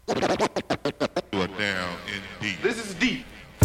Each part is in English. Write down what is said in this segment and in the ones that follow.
You are down in deep. This is deep.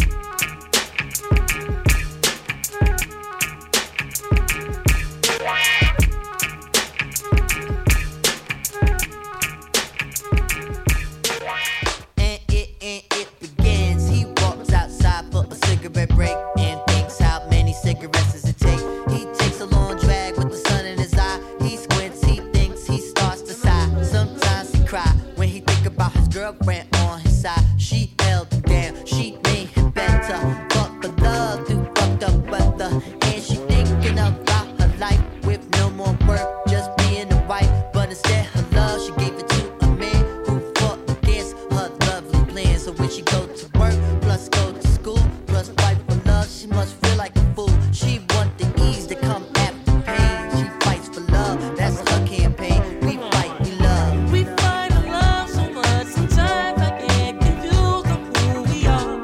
And it begins. He walks outside for a cigarette break and thinks how many cigarettes does it take. He takes a long drag with the sun in his eye. He squints, he thinks, he starts to sigh. Sometimes he cry when he think about his girlfriend on his side. She held him down, she made him better. Fuck for love through fucked up weather. And she thinking about her life with no more work, just being a wife. But instead her love, she gave it to a man who fought against her lovely plans. So when she go to work, plus go to school, plus fight for love, she must feel like a fool. She want the ease to come after pain. She fights for love, that's her campaign. We fight, we love. We find our love so much, sometimes I get confused on who we are.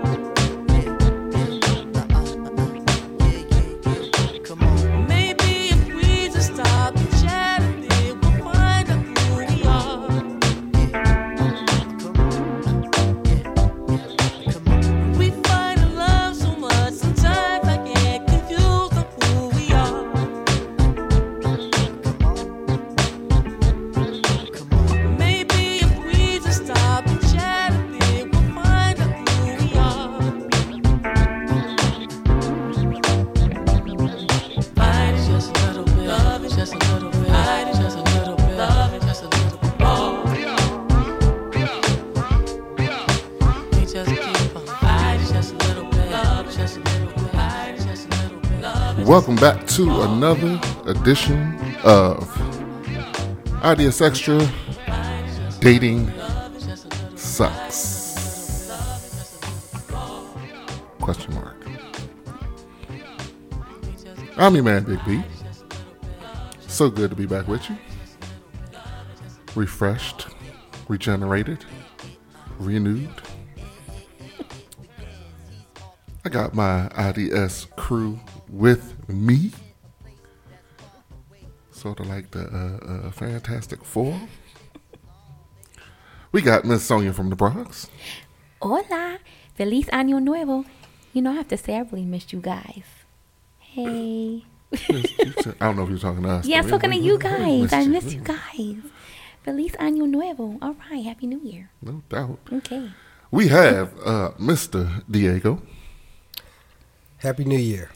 Come on. Maybe if we just stop and chat a bit, we'll find out who we are. We find our love so much, sometimes I get confused on who we are. Maybe if we just stop and chat a bit, we'll find out who we are. Fight is just a little bit, love is just a little bit, fight is just a little bit, love is just a little bit more. We just keep on. Fight is just a little bit, love is just a little bit, fight is just a little bit, love is Welcome back to another edition of IDS Extra Dating Sucks. Question mark. I'm your man, Big B. So good to be back with you. Refreshed, regenerated, renewed. I got my IDS crew with me. Sort of like the Fantastic Four. We got Miss Sonia from the Bronx. Hola, feliz año nuevo. You know, I have to say I really missed you guys. Hey. I don't know if you're talking to us. Yeah, but I'm talking to you guys. I missed miss you guys. Feliz año nuevo. All right, happy new year. No doubt. Okay. We have Mr. Diego. Happy New Year.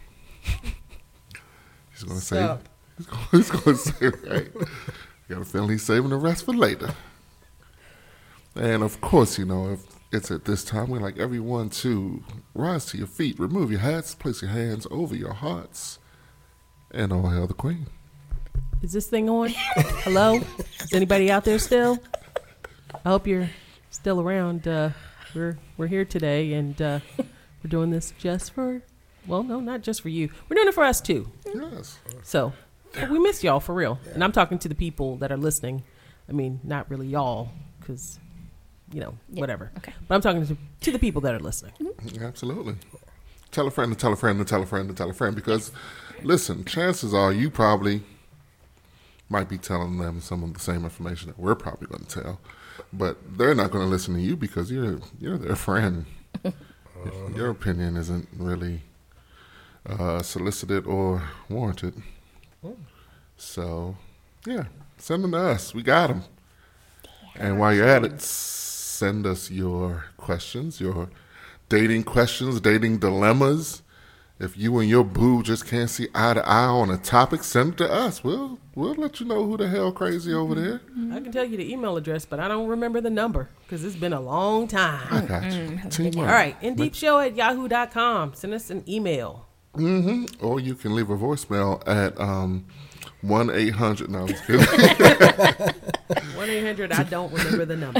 He's going to say, he's going to say, right. Got a feeling he's saving the rest for later. And of course, you know, if it's at this time, we like everyone to rise to your feet, remove your hats, place your hands over your hearts, and all hail the Queen. Is this thing on? Hello? Is anybody out there still? I hope you're still around. We're here today, and we're doing this just for, well, no, not just for you. We're doing it for us, too. Yes. So we miss y'all, for real. Yeah. And I'm talking to the people that are listening. I mean, not really y'all, because, you know, whatever. Okay. But I'm talking to the people that are listening. Mm-hmm. Absolutely. Tell a friend to tell a friend to tell a friend to tell a friend, because, listen, chances are you probably might be telling them some of the same information that we're probably going to tell, but they're not going to listen to you because you're their friend. Your opinion isn't really solicited or warranted. So, yeah, send them to us. We got them. And while you're at it, send us your questions, your dating questions, dating dilemmas. If you and your boo just can't see eye to eye on a topic, send it to us. We'll let you know who the hell crazy over there. I can tell you the email address, but I don't remember the number because it's been a long time. I got you. Team All up. right, indeepshow@yahoo.com. Send us an email. Mm-hmm. Or you can leave a voicemail at 1-800. No, I'm just kidding. 1-800, I don't remember the number.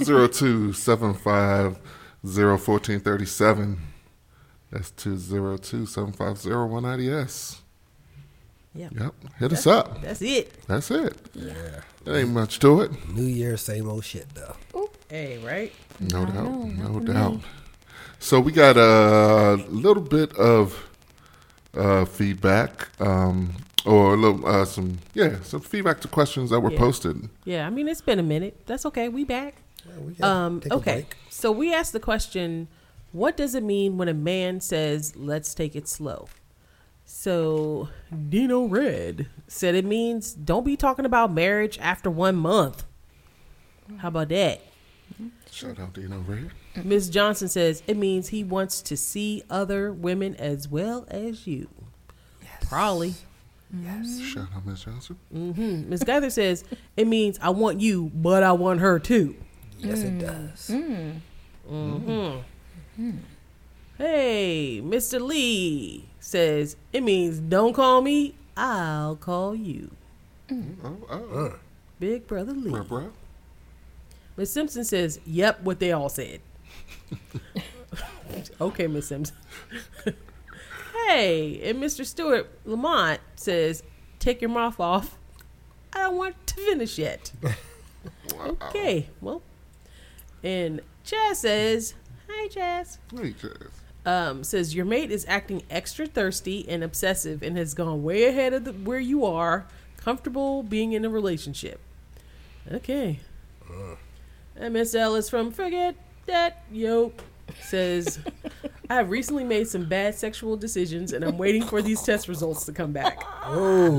202-750-1437. That's 202-750-1IDS. Yep. Yep. Hit us up. That's it. That's it. Yeah. There ain't much to it. New Year, same old shit, though. Hey, right? No doubt. No doubt. So we got a little bit of feedback, or a little some feedback to questions that were posted. Yeah, I mean, it's been a minute. That's okay. We back. We gotta take a Okay. break. So we asked the question, what does it mean when a man says, let's take it slow? So Dino Red said it means don't be talking about marriage after 1 month. How about that? Shout out to Red. Ms. Johnson says it means he wants to see other women as well as you. Probably. Shout out Miss Johnson. Ms. Gather says it means I want you, but I want her too. Yes, it does. Hey, Mr. Lee says it means don't call me, I'll call you. Oh, Big Brother Lee. bro. Miss Simpson says, yep, what they all said. Okay, Miss Simpson. Hey, and Mr. Stewart Lamont says, take your mouth off. I don't want to finish yet. Okay, well. And Chaz says, hi, Chaz. Hey, Jazz. Says your mate is acting extra thirsty and obsessive and has gone way ahead of where you are comfortable being in a relationship. Okay. And Miss Ellis from Forget That Yoke says, I have recently made some bad sexual decisions and I'm waiting for these test results to come back. Oh,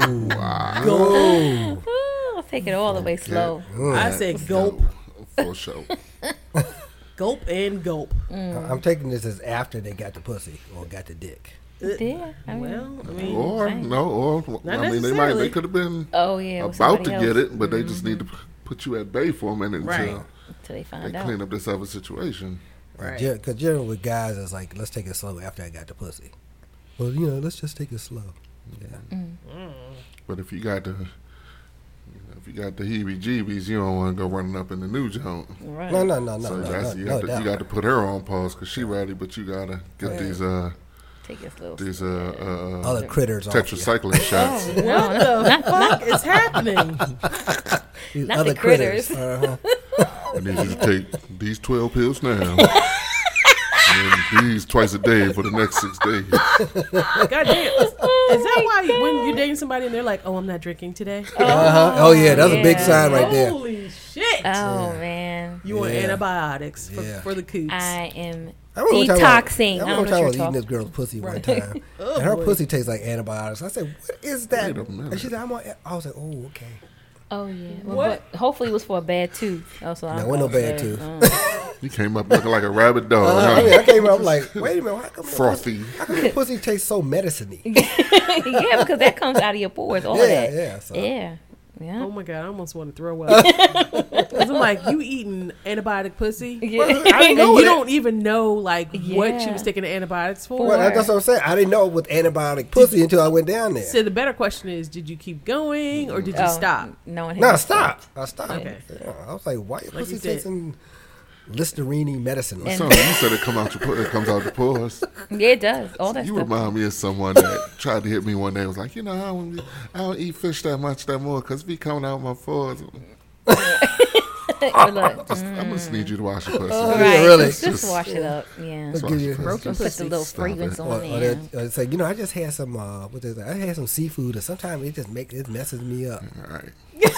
Go. Ooh, I'll take it all the way slow. I said gulp, For sure. gulp, and gulp. I'm taking this as after they got the pussy or got the dick. Yeah, I mean, Well, I mean, Or Not I mean, necessarily. they could have been oh yeah, with about to somebody get else. it, but they just need to put you at bay for a minute until Right. Until they they find out. clean up this other situation. Right. Because generally with guys, it's like, let's take it slow after I got the pussy. Well, let's just take it slow. Yeah. But if you got the heebie-jeebies, you don't want to go running up in the new joint. Right. No, So that's, you no, got to put her on pause because she ready, but you gotta get these Take it slow. Other critters off you. tetracycline shots. Oh, no, What the fuck is happening? These not other the critters. Uh-huh. I need you to take these 12 pills now. And these twice a day for the next 6 days. God damn. Is that why when you're dating somebody and they're like, oh, I'm not drinking today? Oh, yeah, that's a big yeah. sign right there. Holy shit. Oh man, You want Yeah. antibiotics Yeah. for the coots. I am I remember one time detoxing. I I remember don't know one what time I you're was eating talking. this girl's pussy one Right. time, Oh, and her boy. pussy tastes like antibiotics. I said, "What is that?" Wait a minute. And she said, "I was like, "Oh, okay." Oh yeah. Well, What? but hopefully it was for a bad tooth. Also, No, it wasn't no bad tooth. You came up looking like a rabid dog. I huh? mean, I came up like, "Wait a minute, how come Frothy. How come your pussy tastes so medicine-y?" yeah, because that comes out of your pores. All Yeah, that. yeah, so- Yeah. Oh Yeah. my God, I almost want to throw up. 'Cause I'm like, you eating antibiotic pussy? Yeah. And know you that. don't even know like what she Yeah. was taking the antibiotics for. Well, that's what I'm saying. I didn't know it was antibiotic pussy until I went down there. So the better question is, did you keep going or did you Oh, stop? No one. No, has stop. I stopped. Okay. Yeah, I was like, "Why your Like pussy you said. tasting Listerine medicine?" And- So you said it comes out your pores. Yeah, it does. All that You stuff. remind me of someone that tried to hit me one day. Was like, I don't eat fish that much that more because it be coming out my pores. Look, I'm gonna just need you to wash your pussy. right. really? Just wash it up. Yeah. Let's give you- Broken Put the pussy. little Stop fragrance it. on Or there. they say, I just had some I had some seafood, and sometimes it messes me up. All right.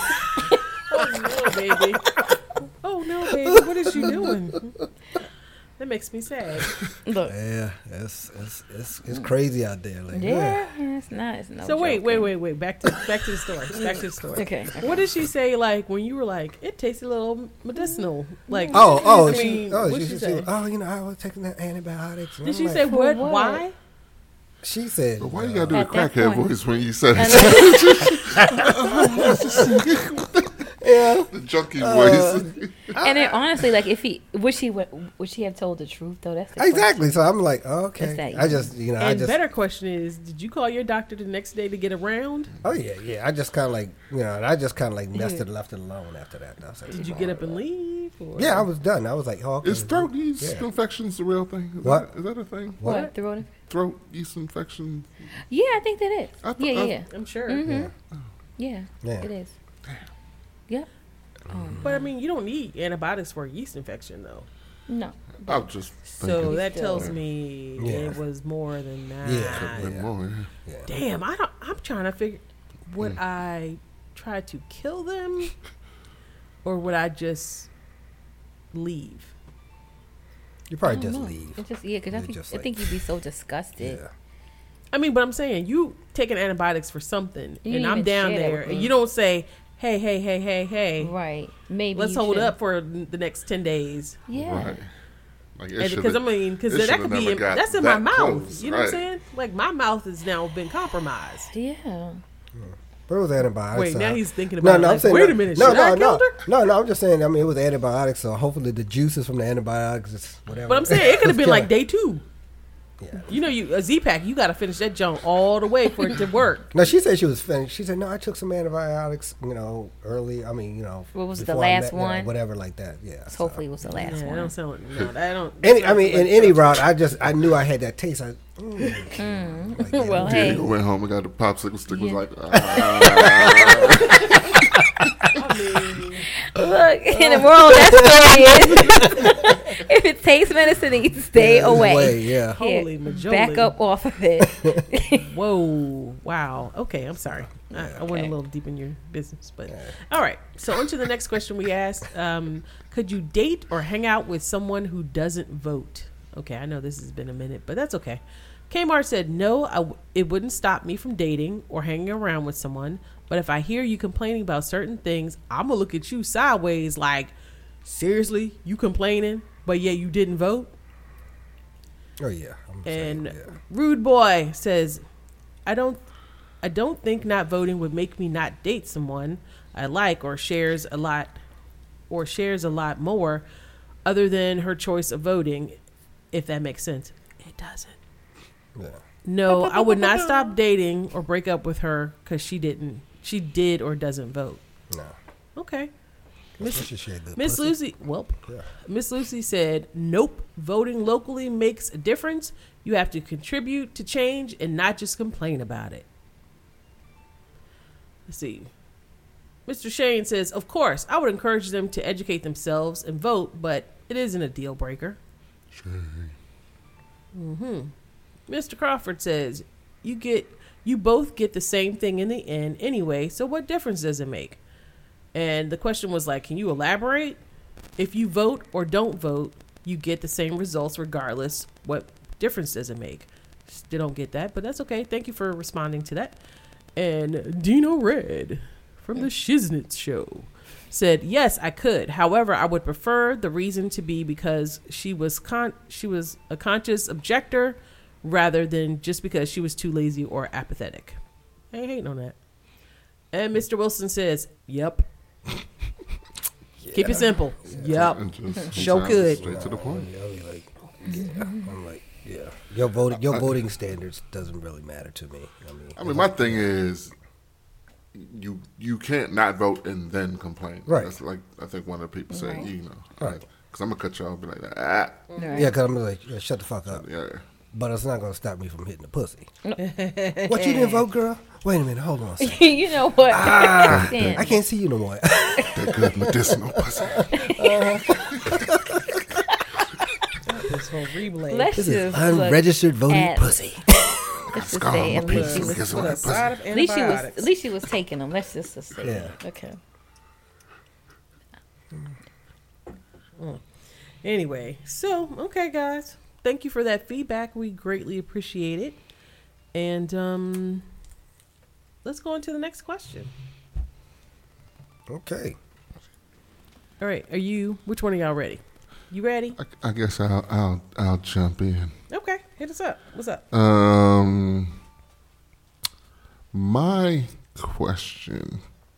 Oh no, baby. Oh no, baby. What is you doing? That makes me sad. Look. Yeah, it's crazy out there. Like, Yeah, it's not. It's no. So wait. joking. Back to the story. Back to the story. Okay. What did she say? Like when you were like, it tastes a little medicinal. Like Oh, I she, mean, oh, what she, she she, say? I was taking the antibiotics. And Did I'm she like, say what? what? Why? She said, But why you gotta do the At that crackhead point. voice when you said I it? know. yeah, The junkie voice. And then honestly, like if he would she have told the truth though? That's the exactly. So I'm like, okay. That's that I just, I And just, better question is, did you call your doctor the next day to get around? oh yeah. I just kind of like, I just kind of like messed it, left it alone after that. I was like, Did you get up and leave? Or? Yeah, I was done. I was like, oh, okay. Is throat yeast Yeah. infections a real thing? What? Is that a thing? What? What? Throat? Throat yeast infection? Yeah, I think that is. I thought- Yeah. I'm sure. Mm-hmm. Yeah. Yeah, it is. Yep. But I mean, you don't need antibiotics for a yeast infection, though. No. I'm just So thinking. that Still. tells me Yeah. it was more than that. Yeah. Bit more, yeah. Damn, I'm trying to figure. Would I try to kill them, or would I just leave? You probably I don't just know. leave. It's just because You're I think just I like- think you'd be so disgusted. Yeah. I mean, but I'm saying you taking antibiotics for something, You and didn't I'm even down share that there, with and me. you don't say, hey, Right. Maybe let's you hold should. up for the next 10 days. Yeah. Right. Like it Because should've- I mean, because it that should've could be never got that's in my that mouth. close, You know what I'm right. saying? Like my mouth has now been compromised. Yeah. But it was antibiotics. Wait, so now I- he's thinking about. No, like, I'm saying wait no, a minute, No, should I no, killed her? no. I'm just saying. I mean, it was antibiotics, so hopefully the juices from the antibiotics, is whatever. But I'm saying it could have been like they. day 2. Yeah. You know, a Z-Pack, you got to finish that junk all the way for it to work. No, she said she was finished. She said, no, I took some antibiotics, early. I mean, What was the before I last one? whatever like that. Yeah. so. Hopefully it was the last Yeah, I one. don't sound like, no, I don't. I mean, in any route, I knew I had that taste. Like, like, yeah, Well, Yeah, hey. he went home and got the popsicle stick. Was Yeah. like, Look, and the moral of that story is, if it takes medicine, then you stay yeah, away. Yeah. Here, Holy majoli. back up off of it. Whoa! Wow. Okay, I'm sorry. I went a Okay. little deep in your business, but all right. So on to the next question we asked: could you date or hang out with someone who doesn't vote? Okay, I know this has been a minute, but that's okay. Kmart said no. It wouldn't stop me from dating or hanging around with someone. But if I hear you complaining about certain things, I'm gonna look at you sideways, like, seriously, you complaining, but yeah, you didn't vote. Oh yeah. I'm And saying, yeah. Rude Boy says, I don't think not voting would make me not date someone I like or shares a lot more other than her choice of voting, if that makes sense. It doesn't. Yeah. No, I would not stop dating or break up with her because she did or doesn't vote. No. Okay. Especially she had good Miss pussy. Lucy, well, Yeah. Miss Lucy said, nope, voting locally makes a difference. You have to contribute to change and not just complain about it. Let's see. Mr. Shane says, of course, I would encourage them to educate themselves and vote, but it isn't a deal breaker. Mr. Crawford says, you both get the same thing in the end anyway, so what difference does it make? And the question was like, can you elaborate? If you vote or don't vote, you get the same results regardless. What difference does it make? Still don't get that, but that's okay. Thank you for responding to that. And Dino Red from the Shiznitz Show said, yes, I could. However, I would prefer the reason to be because she was a conscious objector rather than just because she was too lazy or apathetic. I ain't hating on that. And Mr. Wilson says, yep. Keep it simple. Yep. and just Show sometimes could. Straight to the point. I'll be like, yeah. I'm like, yeah. Your voting standards doesn't really matter to me. I mean, my thing is, you can't not vote and then complain. Right. That's like I think one of the people say, Right. Right. Because I'm gonna cut you off and be like, Right. Yeah, because I'm like, yeah, shut the fuck up. yeah. But it's not going to stop me from hitting the pussy. What, you didn't vote, girl? Wait a minute, hold on a second. You know what? Understand. I can't see you no more. That good medicinal pussy. This whole replay. Let's This just is look unregistered voting at- pussy. Let's just Scar say on at my least she penis. was. Kiss on that pussy. At least she was taking them. Let's just say. Yeah. Okay. Anyway, so, okay, guys. Thank you for that feedback. We greatly appreciate it. And let's go on to the next question. Okay. All right, which one are y'all ready? You ready? I guess I'll jump in. Okay, hit us up. What's up? My question.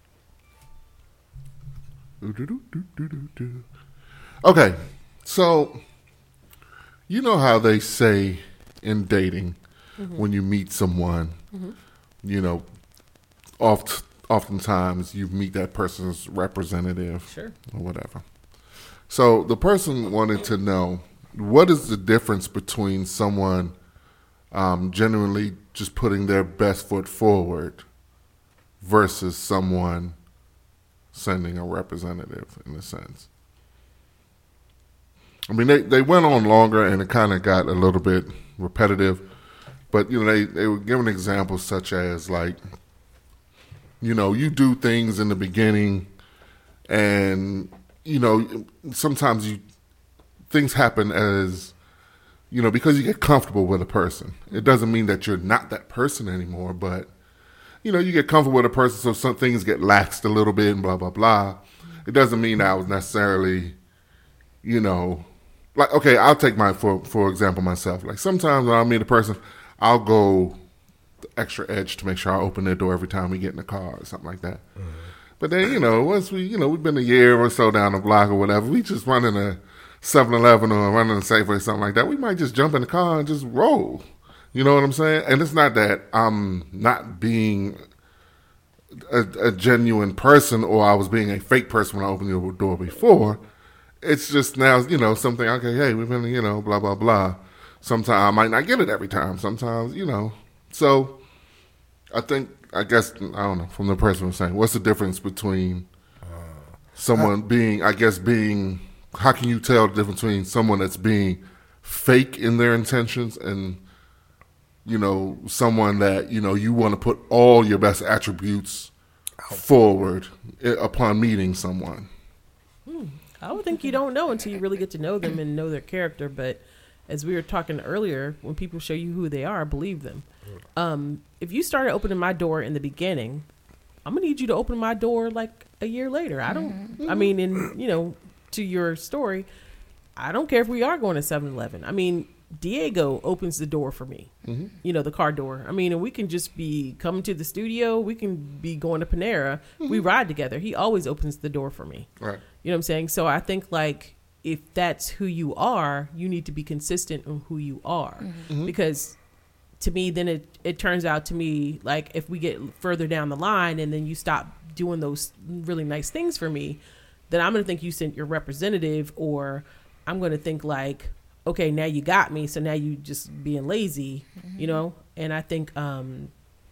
Okay, so you know how they say in dating when you meet someone, you know, oftentimes you meet that person's representative Sure. or whatever. So the person wanted to know, what is the difference between someone genuinely just putting their best foot forward versus someone sending a representative, in a sense? I mean, they went on longer and it kind of got a little bit repetitive, but, you know, they were giving examples such as, like, you know, you do things in the beginning and you know, sometimes things happen as, you know, because you get comfortable with a person. It doesn't mean that you're not that person anymore, but, you know, you get comfortable with a person, so some things get laxed a little bit and blah, blah, blah. It doesn't mean that I was necessarily, you know, like, okay, I'll take for example, myself. Like, sometimes when I meet a person, I'll go the extra edge to make sure I open their door every time we get in the car or something like that. Mm-hmm. But then, you know, once we've been a year or so down the block or whatever, we just run in a 7-Eleven or run in a Safeway or something like that. We might just jump in the car and just roll. You know what I'm saying? And it's not that I'm not being a genuine person or I was being a fake person when I opened the door before. It's just now, you know, something, okay, hey, we've been, you know, blah, blah, blah. Sometimes I might not get it every time. Sometimes, you know. So I guess, I don't know, from the person who's saying, what's the difference between someone being, how can you tell the difference between someone that's being fake in their intentions and, you know, someone that, you know, you want to put all your best attributes forward upon meeting someone? I would think you don't know until you really get to know them and know their character. But as we were talking earlier, when people show you who they are, believe them. If you started opening my door in the beginning, I'm going to need you to open my door like a year later. I mean, you know, to your story, I don't care if we are going to 7-Eleven. I mean, Diego opens the door for me, you know, the car door. I mean, and we can just be coming to the studio. We can be going to Panera. We ride together. He always opens the door for me. Right. You know what I'm saying? So I think, like, if that's who you are, you need to be consistent on who you are. Because to me, then it turns out to me, like, if we get further down the line and then you stop doing those really nice things for me, then I'm going to think you sent your representative, or I'm going to think like, okay, now you got me, so now you just being lazy, you know? And I think, and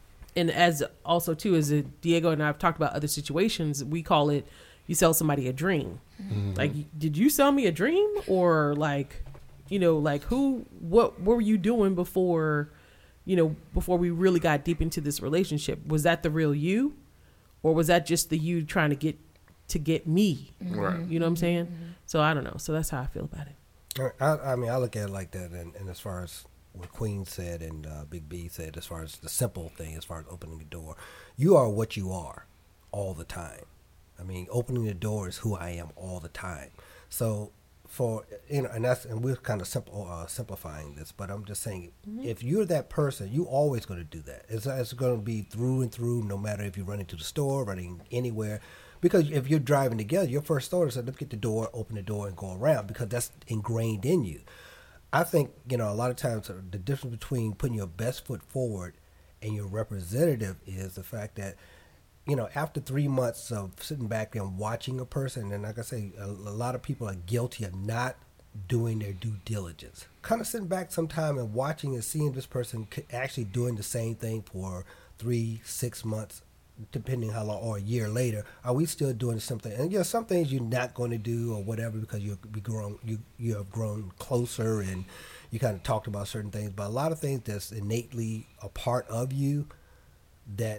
as also too, as Diego and I have talked about other situations, we call it, you sell somebody a dream. Like, did you sell me a dream? Or like, you know, like what were you doing before, you know, before we really got deep into this relationship? Was that the real you? Or was that just the you trying to get me? Right. You know what I'm saying? So I don't know. So that's how I feel about it. I mean, I look at it like that, and as far as what Queen said and Big B said, as far as the simple thing, as far as opening the door, you are what you are all the time. I mean, opening the door is who I am all the time. So for, you know, and we're kind of simplifying this, but I'm just saying, if you're that person, you're always going to do that. It's going to be through and through, no matter if you're running to the store, running anywhere. Because if you're driving together, your first thought is, let's get the door, open the door, and go around, because that's ingrained in you. I think, you know, a lot of times the difference between putting your best foot forward and your representative is the fact that, you know, after 3 months of sitting back and watching a person, and like I say, a lot of people are guilty of not doing their due diligence. Kind of sitting back sometime and watching and seeing this person actually doing the same thing for 3-6 months, depending how long, or a year later, are we still doing something? And yeah, some things you're not going to do or whatever, because you have grown closer and you kind of talked about certain things. But a lot of things that's innately a part of you that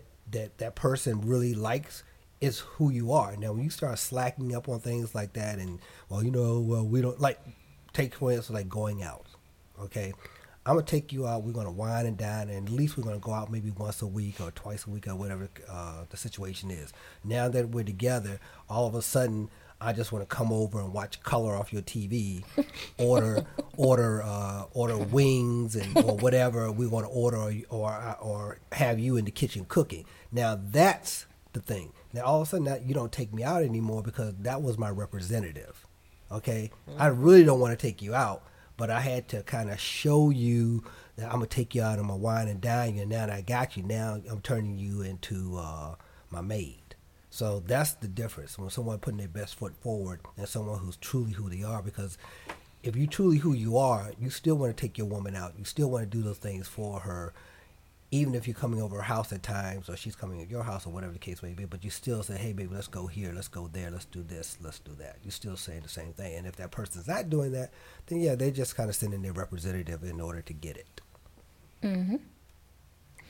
person really likes is who you are. Now, when you start slacking up on things like that, and we don't like, take for instance, like going out. Okay, I'm going to take you out. We're going to wine and dine, and at least we're going to go out maybe once a week or twice a week or whatever the situation is. Now that we're together, all of a sudden, I just want to come over and watch color off your TV, order wings or whatever we want to order, or have you in the kitchen cooking. Now that's the thing. Now all of a sudden, now you don't take me out anymore, because that was my representative. Okay, I really don't want to take you out, but I had to kind of show you that I'm going to take you out on my wine and dine you, and now that I got you, now I'm turning you into my maid. So that's the difference when someone putting their best foot forward and someone who's truly who they are. Because if you truly who you are, you still want to take your woman out. You still want to do those things for her, even if you're coming over her house at times, or she's coming at your house, or whatever the case may be. But you still say, hey, baby, let's go here, let's go there, let's do this, let's do that. You're still saying the same thing. And if that person's not doing that, then yeah, they just kind of sending their representative in order to get it.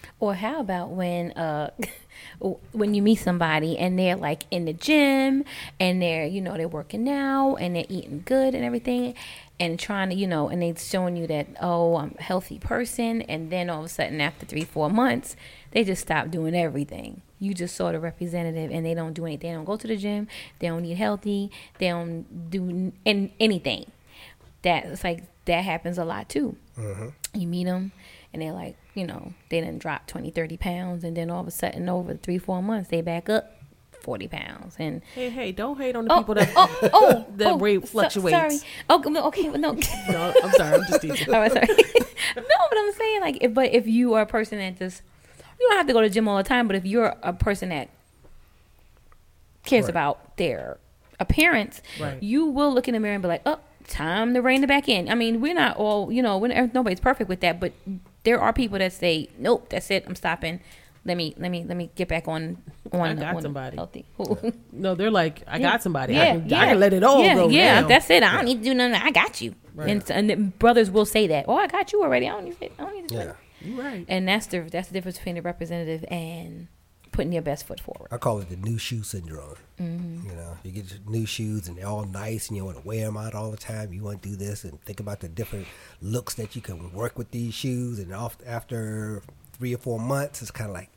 Or how about when you meet somebody and they're like in the gym and they're, they're working out and they're eating good and everything and trying to, and they're showing you that, oh, I'm a healthy person. And then all of a sudden after 3-4 months, they just stop doing everything. You just saw the representative and they don't do anything. They don't go to the gym. They don't eat healthy. They don't do anything. That's like, that happens a lot too. You meet them and they're like, they done drop 20-30 pounds, and then all of a sudden over 3-4 months they back up 40 pounds. And hey, don't hate on the people that that weight fluctuates. Sorry. Okay, no. No, I'm sorry, I'm just teasing. All right, sorry. No, but I'm saying like, if you are a person that just, you don't have to go to the gym all the time, but if you're a person that cares about their appearance, you will look in the mirror and be like, oh, time to rein it back in. I mean, we're not all, nobody's perfect with that, but there are people that say, nope, that's it, I'm stopping. Let me get back on I got somebody. Healthy. No, they're like, I got somebody. Yeah, I can let it all go. Yeah, now. that's it. I don't need to do nothing. I got you. Right. And the brothers will say that. Oh, I got you already. I don't need to do it. You're right. And that's the difference between the representative and putting your best foot forward. I call it the new shoe syndrome. You get your new shoes and they're all nice and you want to wear them out all the time. You want to do this and think about the different looks that you can work with these shoes. And after 3 or 4 months, it's kind of like,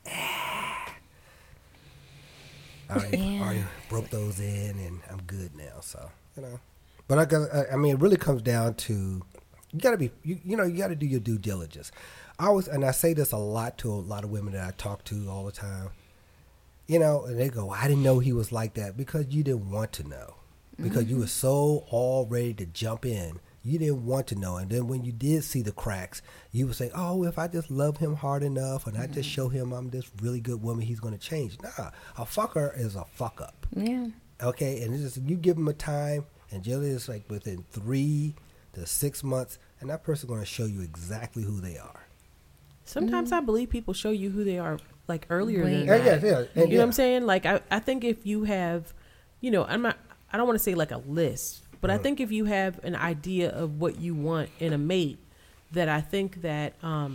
I already broke those in and I'm good now. So, But I mean, it really comes down to, you got to be, you got to do your due diligence. I say this a lot to a lot of women that I talk to all the time. And they go, I didn't know he was like that, because you didn't want to know. Because you were so all ready to jump in. You didn't want to know. And then when you did see the cracks, you would say, oh, if I just love him hard enough and I just show him I'm this really good woman, he's going to change. Nah, a fucker is a fuck up. Yeah. Okay? And it's just, you give him a time, and generally it's like within 3 to 6 months, and that person's going to show you exactly who they are. Sometimes I believe people show you who they are like earlier than that. Yeah. You know what I'm saying? Like I think if you have, I don't want to say like a list, but I think if you have an idea of what you want in a mate, that I think that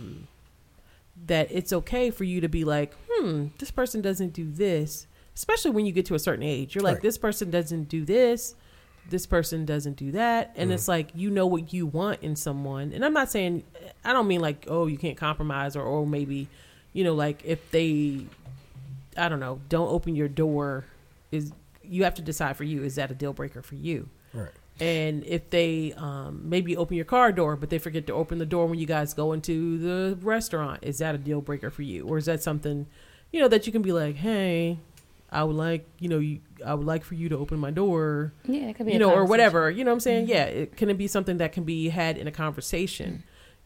that it's okay for you to be like, this person doesn't do this, especially when you get to a certain age. You're like, this person doesn't do this. This person doesn't do that. And it's like, what you want in someone. And I'm not saying, I don't mean like, oh, you can't compromise or maybe, like if they, I don't know, don't open your door, you have to decide for you, is that a deal breaker for you? Right. And if they maybe open your car door, but they forget to open the door when you guys go into the restaurant, is that a deal breaker for you? Or is that something, that you can be like, hey, I would like, I would like for you to open my door. Yeah, it could be, or whatever. You know what I'm saying? Yeah, can it be something that can be had in a conversation?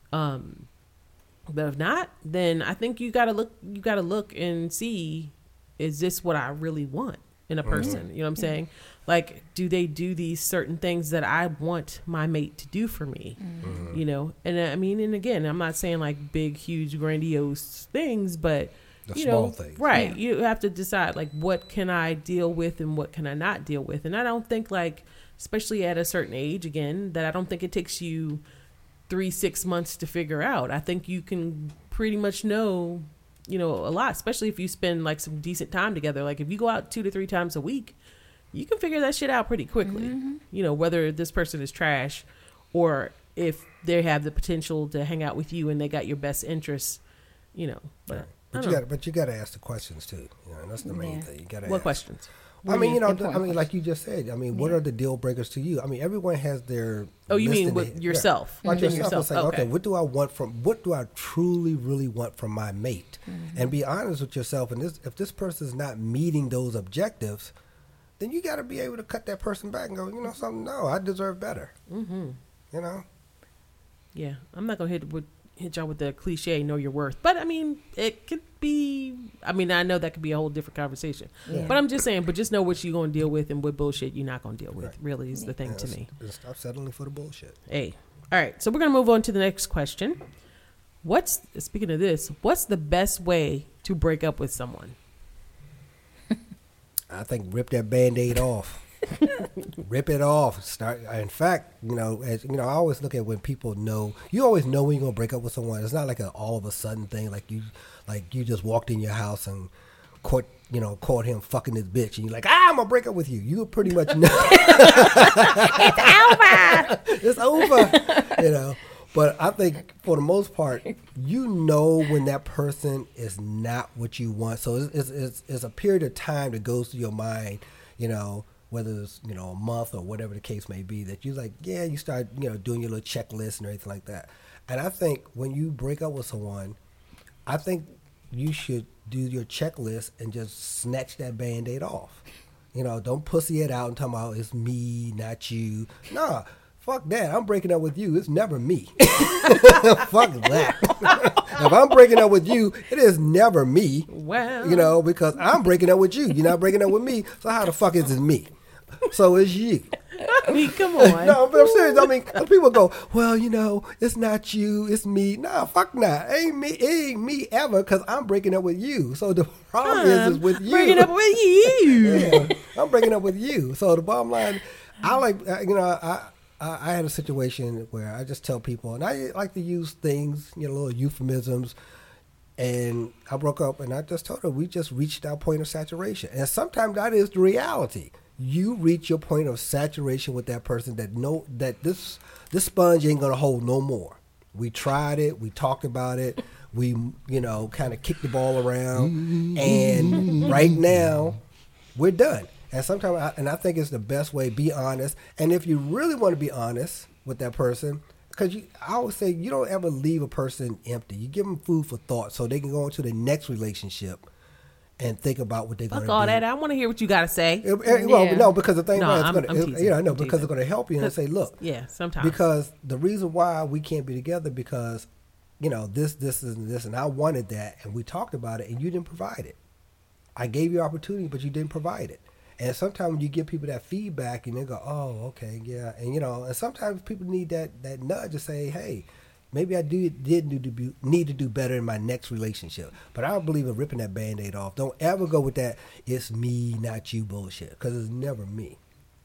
But if not, then I think you gotta look and see, is this what I really want in a person? You know what I'm saying? Like, do they do these certain things that I want my mate to do for me? And I mean, and again, I'm not saying like big, huge, grandiose things, but the small things. Right. Yeah. You have to decide, like, what can I deal with and what can I not deal with? And I don't think, like, especially at a certain age, again, that I don't think it takes you 3-6 months to figure out. I think you can pretty much know, a lot, especially if you spend, like, some decent time together. Like, if you go out 2 to 3 times a week, you can figure that shit out pretty quickly. Whether this person is trash or if they have the potential to hang out with you and they got your best interests, but... But you got to ask the questions too. And that's the main thing. You got to. What ask. questions? I mean, like you just said. I mean, what are the deal breakers to you? I mean, everyone has their. Oh, you mean with yourself? Like yourself. Like, okay, what do I truly, really want from my mate? And be honest with yourself. And if this person is not meeting those objectives, then you got to be able to cut that person back and go, something. No, I deserve better. Yeah, I'm not gonna hit y'all with the cliche, know your worth. But I mean, it could be, I know that could be a whole different conversation. Yeah. But I'm just saying, but just know what you're going to deal with and what bullshit you're not going to deal with, really is the thing to me. Stop settling for the bullshit. Hey. All right. So we're going to move on to the next question. Speaking of this, what's the best way to break up with someone? I think rip that Band-Aid off. Rip it off. Start. In fact, as I always look at when people know. You always know when you're gonna break up with someone. It's not like an all of a sudden thing. Like you just walked in your house and caught him fucking this bitch, and you're like, I'm gonna break up with you. You pretty much know it's over. But I think for the most part, when that person is not what you want. So it's a period of time that goes through your mind, whether it's, a month or whatever the case may be, that you you start, doing your little checklist and everything like that. And I think when you break up with someone, I think you should do your checklist and just snatch that Band-Aid off. Don't pussy it out and talk about it's me, not you. Nah. Fuck that. I'm breaking up with you. It's never me. Fuck that. If I'm breaking up with you, it is never me. Well. Because I'm breaking up with you. You're not breaking up with me. So how the fuck is it me? So it's you. I mean, come on. No, but I'm serious. I mean, people go, well, it's not you. It's me. Nah, fuck not. It ain't me ever because I'm breaking up with you. So the problem is with you. Breaking up with you. Yeah, I'm breaking up with you. So the bottom line, I had a situation where I just tell people, and I like to use things, little euphemisms, and I broke up, and I just told her we just reached our point of saturation. And sometimes that is the reality. You reach your point of saturation with that person that this sponge ain't going to hold no more. We tried it. We talked about it. We, kind of kicked the ball around. And right now, we're done. And sometimes, I think it's the best way, be honest. And if you really want to be honest with that person, because I always say you don't ever leave a person empty. You give them food for thought so they can go into the next relationship and think about what they're going to do. Fuck all that. I want to hear what you got to say. Well, no, because the thing No, is, I'm teasing. because it's going to help you and say, look. Yeah, sometimes. Because the reason why we can't be together because, this, and I wanted that, and we talked about it, and you didn't provide it. I gave you opportunity, but you didn't provide it. And sometimes when you give people that feedback and they go, oh, okay, yeah. And, and sometimes people need that nudge to say, hey, maybe I did need to do better in my next relationship. But I don't believe in ripping that Band-Aid off. Don't ever go with that it's me, not you bullshit, because it's never me.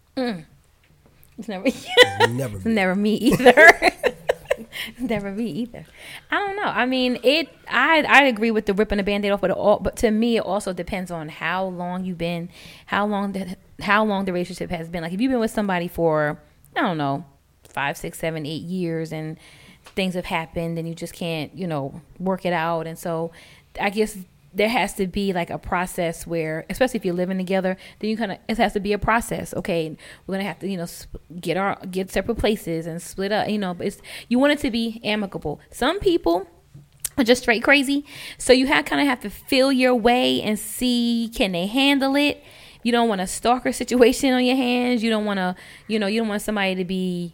It's never never it's me. never me either. Never me either. I don't know. I mean, I agree with the ripping the Band-Aid off, but to me, it also depends on how long you've been, how long the relationship has been. Like if you've been with somebody for, I don't know, 5, 6, 7, 8 years, and things have happened, and you just can't, work it out, and so I guess there has to be like a process where, especially if you're living together, then it has to be a process. Okay, we're gonna have to, get separate places and split up. But you want it to be amicable. Some people are just straight crazy, so you kind of have to feel your way and see, can they handle it. You don't want a stalker situation on your hands. You don't want to, you don't want somebody to be,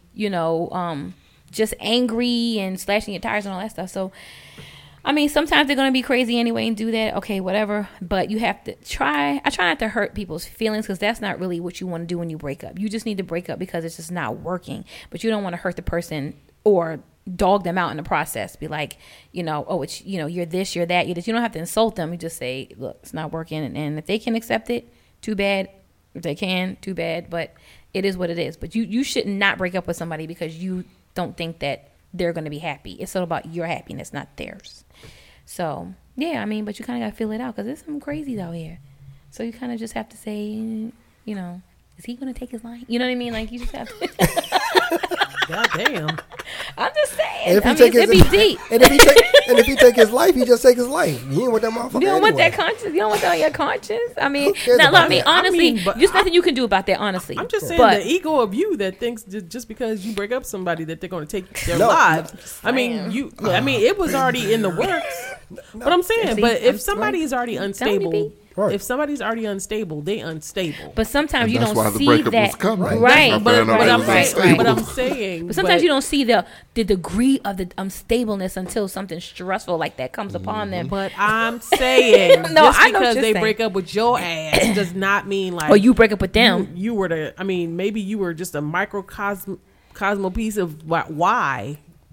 just angry and slashing your tires and all that stuff. So. I mean, sometimes they're going to be crazy anyway and do that. Okay, whatever. But you have to try. I try not to hurt people's feelings because that's not really what you want to do when you break up. You just need to break up because it's just not working. But you don't want to hurt the person or dog them out in the process. Be like, oh, it's, you're this, you're that. You don't have to insult them. You just say, look, it's not working. And if they can accept it, too bad. If they can, too bad. But it is what it is. But you should not break up with somebody because you don't think that they're going to be happy. It's all about your happiness, not theirs. So, yeah, I mean, but you kind of got to feel it out because there's some crazies out here. So you kind of just have to say, is he going to take his life? You know what I mean? Like, you just have to. God damn. I'm just saying. It'd be deep. And if he take his life, he just take his life. You ain't want that motherfucker. You don't want anyway. that conscience. You don't want that on your conscience. I mean, honestly, there's nothing you can do about that, honestly. I'm just saying the ego of you that thinks just because you break up somebody that they're going to take their lives. I mean, it was already in the works. But I'm saying, if somebody is already unstable. Right. If somebody's already unstable, they unstable. But sometimes you don't see breakup that. Was coming. Right. But I'm saying. But sometimes you don't see the degree of the unstableness until something stressful like that comes upon them. But I'm saying, no, just I know because they saying. break up with your ass does not mean like. Or you break up with them. You were maybe you were just a microcosm piece of why.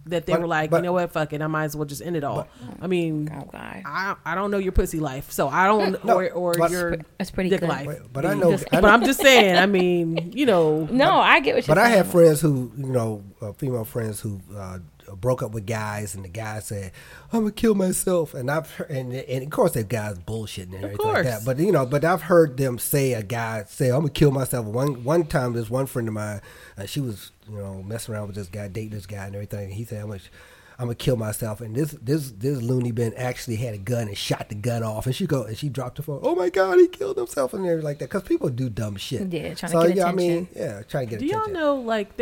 that they were like, you know what, fuck it, I might as well just end it all. I mean, Oh God. I don't know your pussy life, so I don't or but- your That's pretty dick good. life. But I know, But I'm just saying. I mean, you know. No, I get what you're but I saying. have friends who, female friends who broke up with guys, and the guy said, "I'm gonna kill myself," and I've heard, and of course that guy's bullshitting and everything like that. course. But I've heard them say a guy say, "I'm gonna kill myself." One time, there's one friend of mine, she was messing around with this guy, dating this guy and everything. And he said, I'm gonna kill myself, and this loony bin actually had a gun and shot the gun off, and she dropped the phone. Oh my God, he killed himself and everything like that, because people do dumb shit. Yeah, trying to so, get yeah, attention. I mean, yeah, trying to get Do attention. y'all know, like,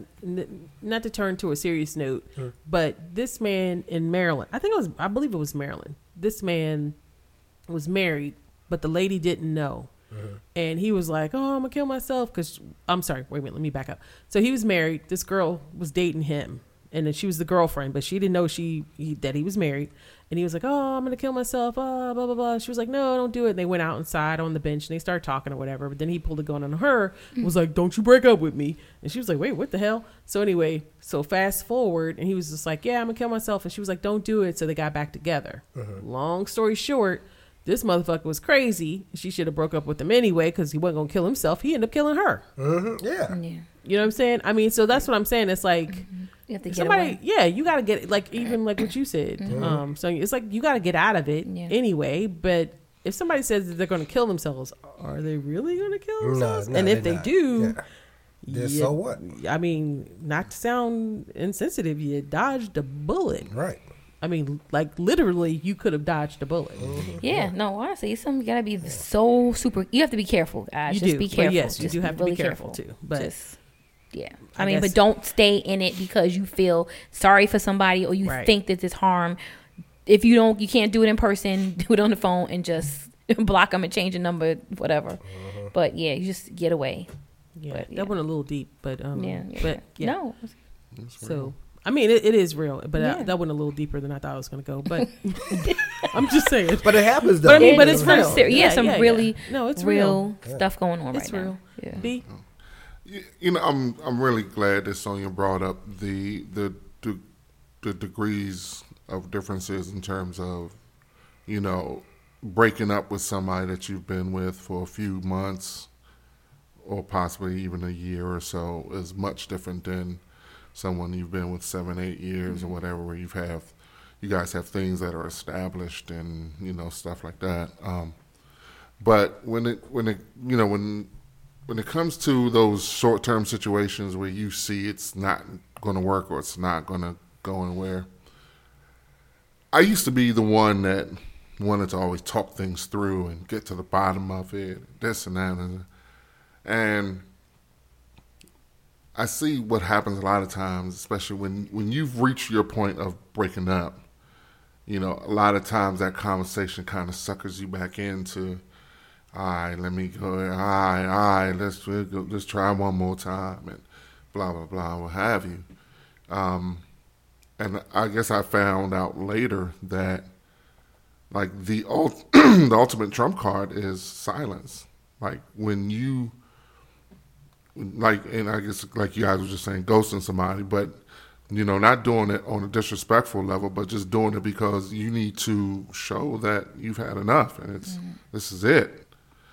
not to turn to a serious note, but this man in Maryland, I believe it was Maryland. This man was married, but the lady didn't know. And he was like, "Oh, I'm gonna kill myself." Because I'm sorry, wait a minute, let me back up. So he was married. This girl was dating him, and then she was the girlfriend, but she didn't know that he was married. And he was like, "Oh, I'm gonna kill myself." Blah blah blah. She was like, "No, don't do it." And they went out inside on the bench and they started talking or whatever. But then he pulled a gun on her. Was like, "Don't you break up with me?" And she was like, "Wait, what the hell?" So anyway, fast forward, and he was just like, "Yeah, I'm gonna kill myself." And she was like, "Don't do it." So they got back together. Long story short. This motherfucker was crazy. She should have broke up with him anyway because he wasn't going to kill himself. He ended up killing her. Yeah. Yeah. You know what I'm saying? I mean, so that's what I'm saying. It's like You have to get somebody, away. yeah, you got to get, like, even like what you said. So it's like you got to get out of it Yeah. anyway. But if somebody says that they're going to kill themselves, are they really going to kill No, themselves? no, and if they're they not. do, Yeah. Then so what? I mean, not to sound insensitive, you dodged a bullet. Right. I mean, like, literally, you could have dodged a bullet. Yeah, no, honestly, it's something you gotta be so super. You have to be careful, guys. You just do, be but careful. yes, you Just do have to be really careful, too, but Just, yeah, I I mean, guess- but don't stay in it because you feel sorry for somebody or you Right. think that it's harm. If you can't do it in person. Do it on the phone and just block them and change a number, whatever. But yeah, you just get away. Yeah, But, yeah. that went a little deep, but Yeah, but yeah. no, So I mean, it is real, but Yeah. that went a little deeper than I thought it was going to go. But I'm just saying. But it happens though. But I mean, but It it's is real. some ser- yeah, some yeah. really No, it's real stuff going on It's right real. now. Yeah. B. I'm really glad that Sonia brought up the degrees of differences in terms of, breaking up with somebody that you've been with for a few months or possibly even a year or so is much different than someone you've been with 7-8 years or whatever, where you guys have things that are established and stuff like that. But when it comes to those short-term situations where you see it's not going to work or it's not going to go anywhere, I used to be the one that wanted to always talk things through and get to the bottom of it, this and that, and I see what happens a lot of times, especially when you've reached your point of breaking up. A lot of times that conversation kind of suckers you back into, all right, let me go, all right, let's try one more time, and blah, blah, blah, what have you. And I guess I found out later that, like, the ultimate trump card is silence. Like, when you, and I guess, like you guys were just saying, ghosting somebody, but, not doing it on a disrespectful level, but just doing it because you need to show that you've had enough and this is it.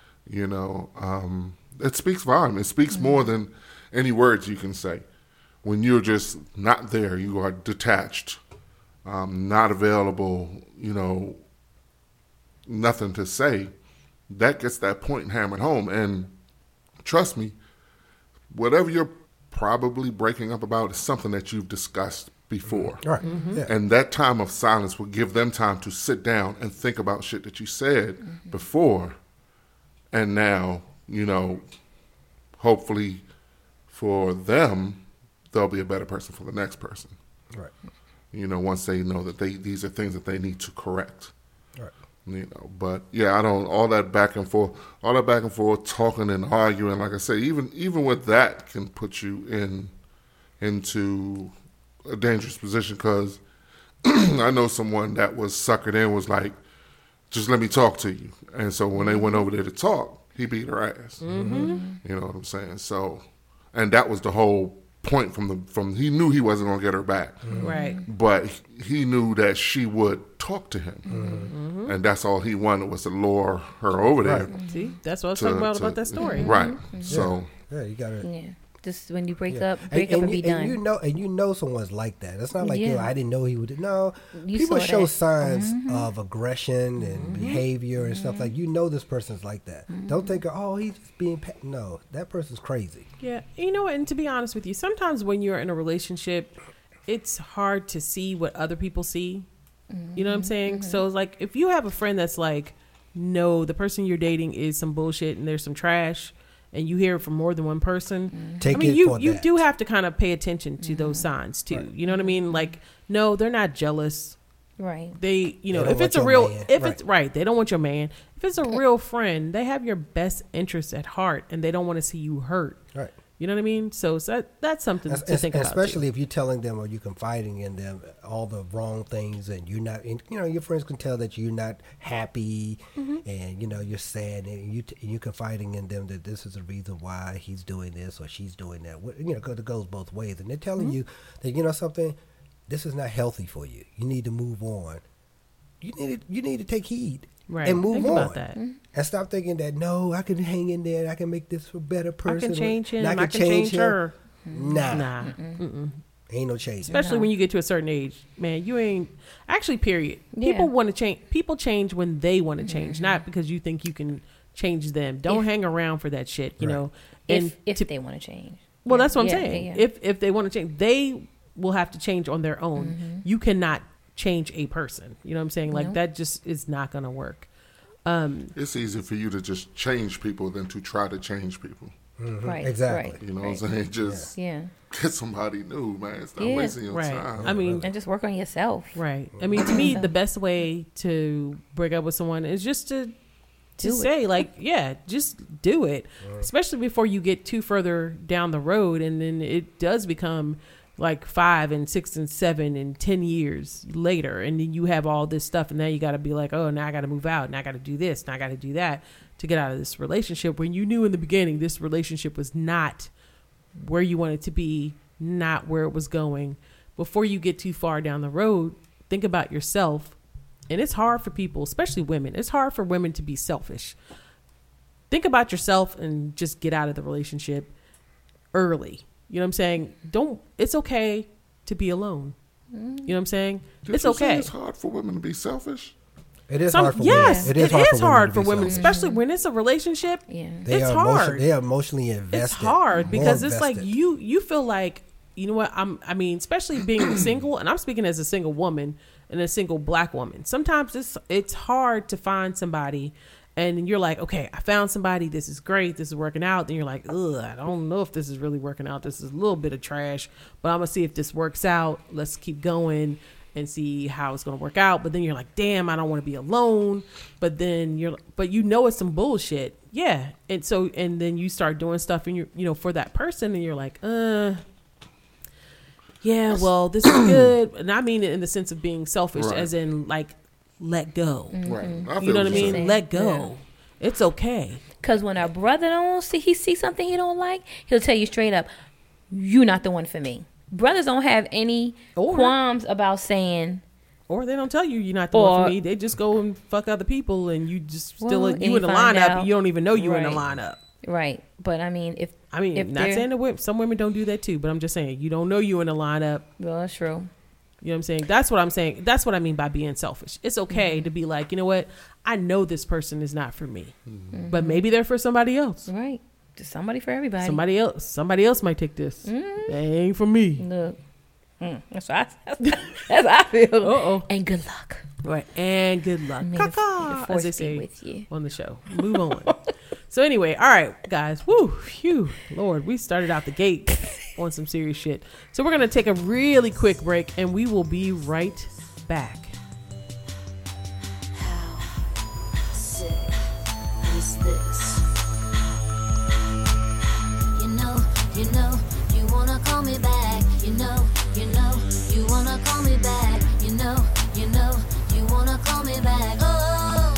It speaks volume. It speaks more than any words you can say. When you're just not there, you are detached, not available, nothing to say, that gets that point hammered home. And trust me, whatever you're probably breaking up about is something that you've discussed before. Right. Yeah. And that time of silence will give them time to sit down and think about shit that you said before. And now, hopefully for them, they'll be a better person for the next person. Right. Once they know that these are things that they need to correct. Right. But yeah, all that back and forth, talking and arguing. Like I say, even with that can put you into a dangerous position, because I know someone that was suckered in, was like, just let me talk to you. And so when they went over there to talk, he beat her ass. You know what I'm saying? So, and that was the whole point from he knew he wasn't gonna get her back, Right. but he knew that she would talk to him, and that's all he wanted was to lure her over there. See, that's what I was talking about that story. Right. So Yeah, you got to. Yeah. Just when you break Yeah. up and be done. And you know someone's like that. It's not like Yeah. I didn't know he would. No, You people saw show that. signs of aggression and behavior and stuff like. You know this person's like that. Don't think, oh, he's just being. No, that person's crazy. Yeah, you know what? And to be honest with you, sometimes when you're in a relationship, it's hard to see what other people see. You know what I'm saying? So it's like if you have a friend that's like, no, the person you're dating is some bullshit and there's some trash, and you hear it from more than one person. Take I mean, it you for you that. do have to kind of pay attention to those signs too. You know what I mean? Like, no, they're not jealous. Right. They, you know, They don't if it's a want real, your man. if Right. it's right, they don't want your man. If it's a real friend, they have your best interests at heart, and they don't want to see you hurt. Right. You know what I mean? So that's something to think about. Especially too. if you're telling them or you're confiding in them all the wrong things, and you're not. And, you know, your friends can tell that you're not happy, and you know you're sad, and you're confiding in them that this is the reason why he's doing this or she's doing that. You know, because it goes both ways, and they're telling you that you know something. This is not healthy for you. You need to move on. You need to take heed Right. and move Think on. about that. And stop thinking that no, I can hang in there. I can make this a better person. I can change him. and I can change him. her. Nah, Nah. ain't no change. Especially when you get to a certain age, man. You ain't actually. Period. Yeah. People want to change. People change when they want to change, not because you think you can change them. Don't hang around for that shit. You Right. know. And If to- they want to change. well, that's what I'm Yeah, saying. yeah, yeah. If they want to change, they will have to change on their own. You cannot change a person. You know what I'm saying? Like No. that just is not going to work. it's easy for you to just change people than to try to change people. Right. Exactly. Right. You know what I'm saying? Just Yeah. get somebody new, man. Stop Yeah. wasting your Right. time. I mean, And just work on yourself. right. I mean, to me, the best way to break up with someone is just to Do it. say, like, yeah, just do it. Especially before you get too further down the road, and then it does become like 5 and 6 and 7 and 10 years later, and then you have all this stuff, and now you got to be like, oh, now I got to move out, now I got to do this, now I got to do that to get out of this relationship, when you knew in the beginning this relationship was not where you wanted to be, not where it was going. Before you get too far down the road, think about yourself. And it's hard for people, especially women. It's hard for women to be selfish. Think about yourself and just get out of the relationship early. You know what I'm saying? It's okay to be alone. You know what I'm saying? Did It's you say okay. it's hard for women to be selfish? It is Some- hard for yes, women. it is hard for to be women, selfish. especially when it's a relationship. Yeah. It's hard. They are emotionally invested. It's hard more because it's like invested. you feel like, you know what, I mean, especially being single, and I'm speaking as a single woman and a single black woman. Sometimes it's hard to find somebody, and you're like, okay, I found somebody, this is great, this is working out. Then you're like, ugh, I don't know if this is really working out. This is a little bit of trash, but I'm gonna see if this works out. Let's keep going and see how it's gonna work out. But then you're like, damn, I don't want to be alone. But then you know it's some bullshit. Yeah. And so, and then you start doing stuff and you know, for that person, and you're like, yeah, well, this is good. And I mean it in the sense of being selfish, Right. as in like, let go. Right. I feel You know what I you're mean? saying. Let go. Yeah. It's okay. Because when our brother don't see something he don't like, he'll tell you straight up, "You're not the one for me." Brothers don't have any Or- qualms about saying, Or they don't tell you you're not the one Or- for me. They just go and fuck other people, and you just Well, still and you you in the find lineup. out- You don't even know you in the Right. lineup. right. But I mean, if Not they're- saying that some women don't do that too, but I'm just saying you don't know you in the lineup. well, that's true. You know what I'm saying? That's what I'm saying. That's what I mean by being selfish. It's okay to be like, you know what? I know this person is not for me, but maybe they're for somebody else. Right. Just somebody for everybody. Somebody else might take this. They ain't for me. Look. That's what I feel. Uh-oh. And good luck. Right. And good luck. May the Caca, force as they be say with you. on the show. Move on. So anyway, all right, guys. Woo, phew, Lord, we started out the gate on some serious shit. So we're gonna take a really quick break, and we will be right back. How sick is this? You wanna call me back. You wanna call me back. You wanna call me back. Oh,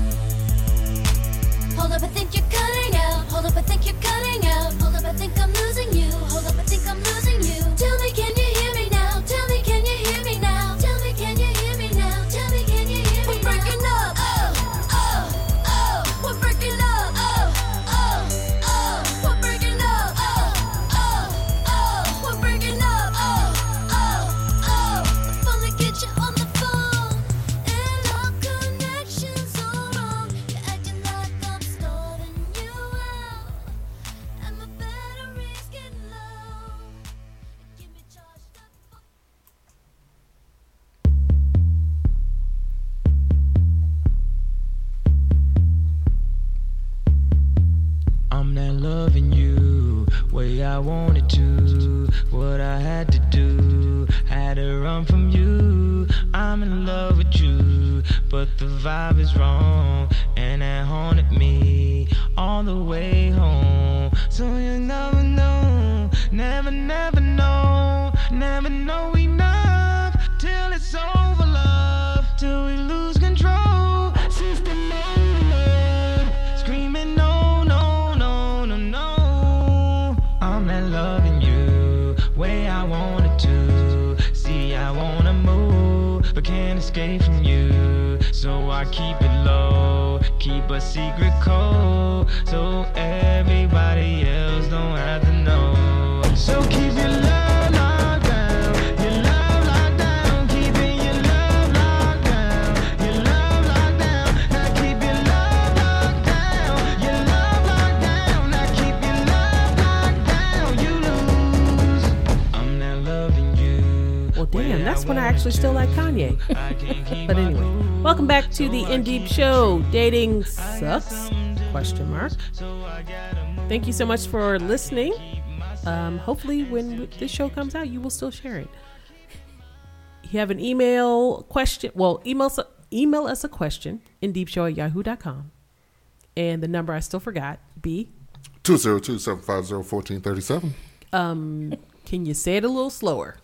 hold up, I think you're cutting out. Hold up, I think you're cutting out. Hold up, I think I'm losing you. Hold up, I think I'm losing wanted to, what I had to do. Had to run from you. I'm in love with you, but the vibe is wrong, and that haunted me all the way home. So you never know, never know, never know enough till it's over, love, till we lose control. System overload, screaming no, no, no, no, no. I'm not loving you way I wanted to. See, I wanna move, but can't escape from you. So I keep it low, keep a secret code, so everybody else don't have to know. So keep your love locked down, your love locked down, keeping your love locked down, your love locked down. Now keep your love locked down, your love locked down. Now keep your love locked down, you lose. I'm not loving you. Well, damn, that's when I actually still like Kanye. But anyway, welcome back to the In Deep Show. Dating sucks? Question mark. Thank you so much for listening. Hopefully, when this show comes out, you will still share it. You have an email question. Well, email us a question, indeepshow@yahoo.com. And the number I still forgot, B. 202-750-1437. Can you say it a little slower?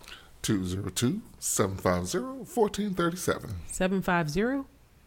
202-750-1437. 750?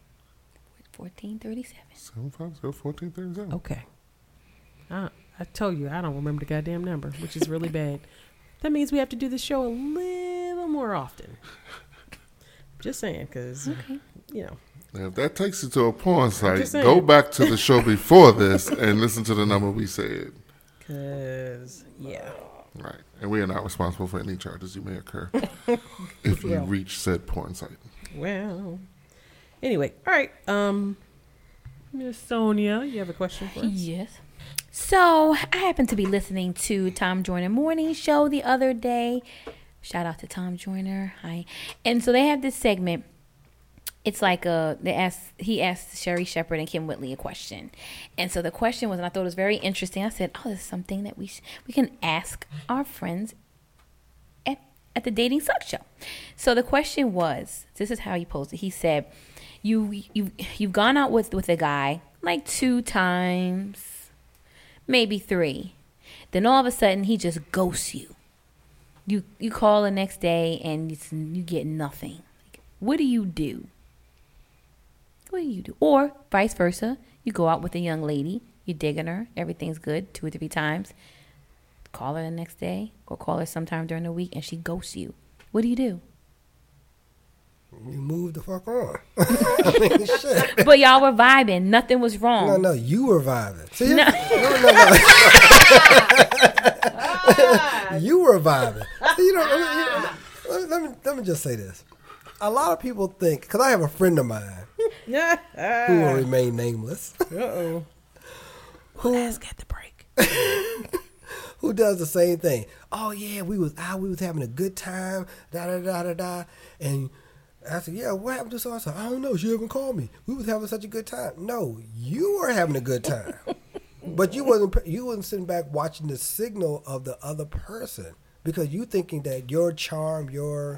1437. 750-1437. Okay. I told you, I don't remember the goddamn number, which is really bad. That means we have to do the show a little more often. Just saying, because, you know. Now, if that takes you to a porn site, just saying. go back to the show before this and listen to the number we said. Because, yeah. Right. And we are not responsible for any charges you may incur if you reach said porn site. Well, anyway, all right. Miss Sonia, you have a question for us? Yes. So I happened to be listening to Tom Joyner Morning Show the other day. Shout out to Tom Joyner. Hi. And so they have this segment. It's like he asked Sherry Shepherd and Kim Whitley a question. And so the question was, and I thought it was very interesting. I said, oh, this is something that we can ask our friends at the Dating Sucks Show. So the question was, this is how he posed it. He said, you've gone out with a guy like 2 times, maybe 3. Then all of a sudden he just ghosts you. You call the next day and you get nothing. What do you do? What do you do? Or vice versa. You go out with a young lady. You're digging her. Everything's good 2 or 3 times. Call her the next day or call her sometime during the week and she ghosts you. What do you do? You move the fuck on. I mean, shit. But y'all were vibing. Nothing was wrong. No, you were vibing. See, No. no. You were vibing. See, let me just say this. A lot of people think, because I have a friend of mine who will remain nameless. Uh-oh. Let's get the break. Who does the same thing. Oh, yeah, we was out. We was having a good time. Da-da-da-da-da. And I said, yeah, what happened to so? I said, I don't know. She haven't called me. We was having such a good time. No, you were having a good time. But you wasn't sitting back watching the signal of the other person because you thinking that your charm, your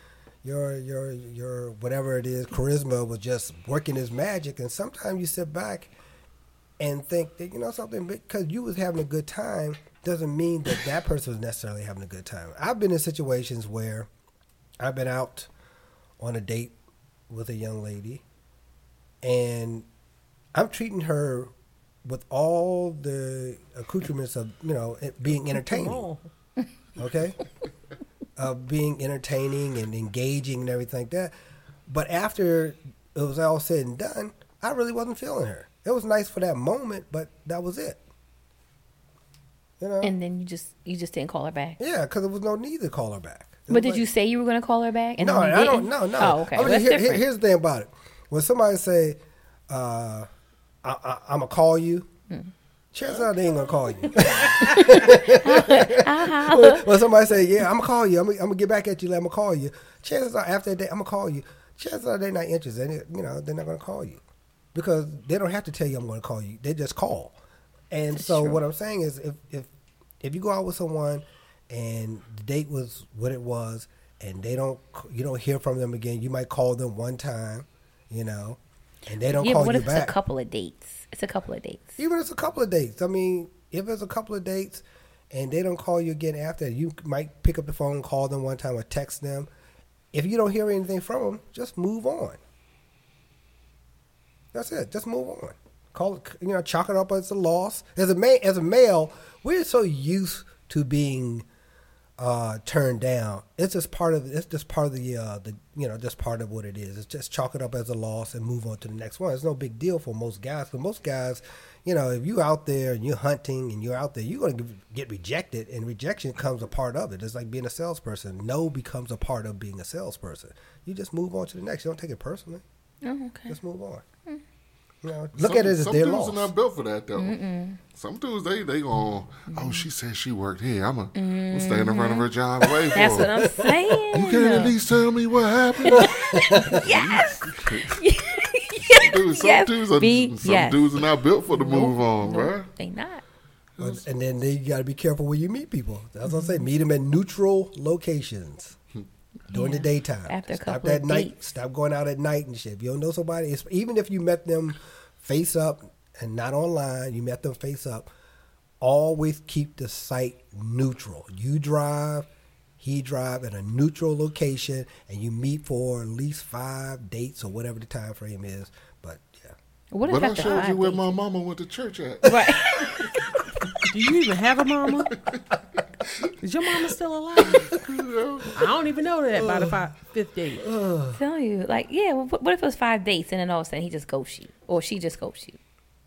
whatever it is, charisma was just working its magic. And sometimes you sit back and think that, you know something, because you was having a good time doesn't mean that person was necessarily having a good time. I've been in situations where I've been out on a date with a young lady and I'm treating her with all the accoutrements of, it being entertaining. Okay? Being entertaining and engaging and everything like that. But after it was all said and done, I really wasn't feeling her. It was nice for that moment, but that was it. And then you just didn't call her back. Yeah, because there was no need to call her back. But did you say you were going to call her back? And no, then you I didn't? don't. No. Oh, okay. I mean, That's different. Here's the thing about it. When somebody say, I'm going to call you, chances are they ain't going to call you. When somebody say, yeah, I'm going to call you. I'm going to get back at you. I'm going to call you. Chances are after that day, I'm going to call you. Chances are they're not interested. They're not going to call you. Because they don't have to tell you I'm going to call you. They just call. And that's so true. What I'm saying is if if you go out with someone and the date was what it was, and you don't hear from them again, you might call them one time, you know, and they don't Yeah, call but what you if back. it's a couple of dates? It's a couple of dates. Even if it's a couple of dates. I mean, if it's a couple of dates and they don't call you again after, you might pick up the phone, call them one time, or text them. If you don't hear anything from them, just move on. That's it. Just move on. Call it, you know, chalk it up as a loss. As a male, we're so used to being turned down. It's just part of just part of just part of what it is. It's just chalk it up as a loss and move on to the next one. It's no big deal for most guys. But most guys, you know, if you're out there and you're hunting and you're out there, you're going to get rejected, and rejection becomes a part of it. It's like being a salesperson. No becomes a part of being a salesperson. You just move on to the next. You don't take it personally. Oh, okay. Just move on. You know, look at it as their loss. Some dudes are not built for that, though. Some dudes, they go, oh, she said she worked here. I'm staying in front of her job and wait for That's her. what I'm saying. You can't at least tell me what happened. Yes. Some dudes Yes. are not built for the move on, bro. They not. And then you got to be careful when you meet people. That's what I say. Meet them at neutral locations during the daytime. After a Stop couple at of night. dates. Stop going out at night and shit. If you don't know somebody, even if you met them face up and not online, you met them face up, always keep the site neutral. You drive, he drive at a neutral location, and you meet for at least 5 dates or whatever the time frame is. But yeah. What if But I after showed you 5 where dates? my mama went to church at. Right. Do you even have a mama? Is your mama still alive? I don't even know that by the fifth date. Tell you, like, yeah. Well, what if it was 5 dates and then all of a sudden he just ghosts you, or she just ghosts you?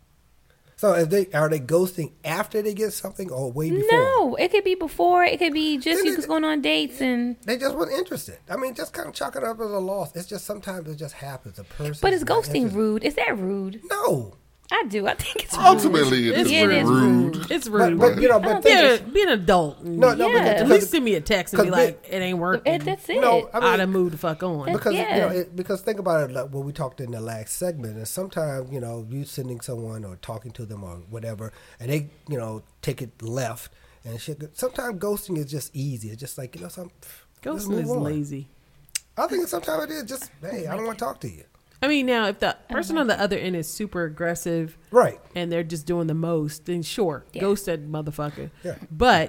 So are they ghosting after they get something or way before? No, it could be before. It could be just Then you was going on dates and. They just weren't interested. I mean, just kind of chalk it up as a loss. It's just sometimes it just happens. A person. But is not ghosting interested. rude? Is that rude? No. I do. I think it's rude. Ultimately, it It's is rude. rude. It's But, rude. but you know, I don't but think think it's- Be an adult. no, Yeah. but At least send me a text and be 'cause like, it ain't working. That's it. No, I mean, I'd have moved the fuck on. because Yeah. because think about it, like when we talked in the last segment, and sometimes you sending someone or talking to them or whatever, and they take it left and shit. Sometimes ghosting is just easy. It's just like just Ghosting move is on. lazy. I think sometimes it is just hey, I don't want to talk to you. I mean, now if the person on the other end is super aggressive, Right. and they're just doing the most, then sure, Yeah. ghost that motherfucker. Yeah. But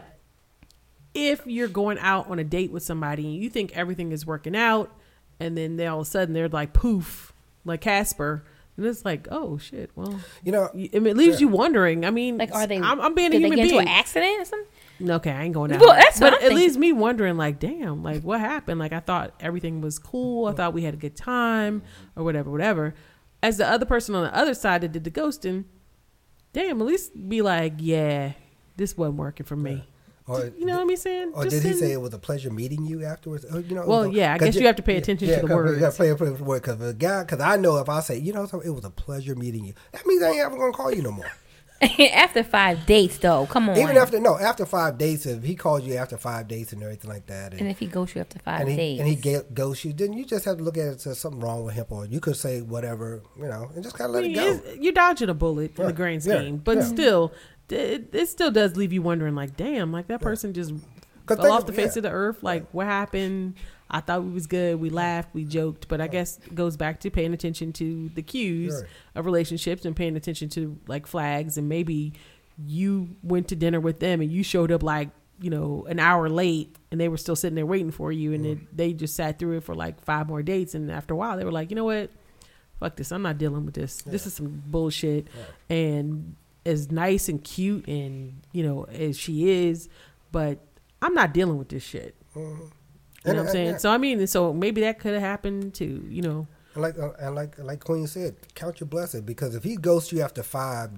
if you're going out on a date with somebody and you think everything is working out, and then all of a sudden they're like poof, like Casper, and it's like, oh shit. Well, it leaves you wondering. I mean, Like, are they? I'm being a did they human get into being. an accident or something? Okay, I ain't going out. Well, that's what but I'm it thinking. leaves me wondering, like, damn, like what happened? Like I thought everything was cool. I thought we had a good time or whatever. As the other person on the other side that did the ghosting, damn, at least be like, yeah, this wasn't working for me. Or, You know what I'm saying? Or Just did he send- say it was a pleasure meeting you afterwards? Well, yeah, I guess you have to pay attention to the 'cause words. You got to pay attention to the word because I know if I say it was a pleasure meeting you, that means I ain't ever gonna call you no more. After 5 dates, though, come on. Even after 5 dates, if he calls you after 5 dates and everything like that, and if he ghosts you after 5 and days, he ghosts you, then you just have to look at it as something wrong with him, or you could say whatever, and just kind of let it go. You're dodging a bullet in the Right. grand Yeah. scheme, but Yeah. still, it still does leave you wondering, like, damn, like that person just 'Cause fell think off of- the face yeah. of the earth. Like, what happened? I thought we was good. We laughed, we joked, but I guess it goes back to paying attention to the cues Right. of relationships and paying attention to like flags. And maybe you went to dinner with them and you showed up like an hour late, and they were still sitting there waiting for you, and they just sat through it for like 5 more dates, and after a while they were like, you know what? Fuck this. I'm not dealing with this. This is some bullshit. And as nice and cute and, as she is, but I'm not dealing with this shit. You know what I'm saying? Yeah. So, I mean, so maybe that could have happened too, And like Queen said, count your blessings, because if he ghosts you after 5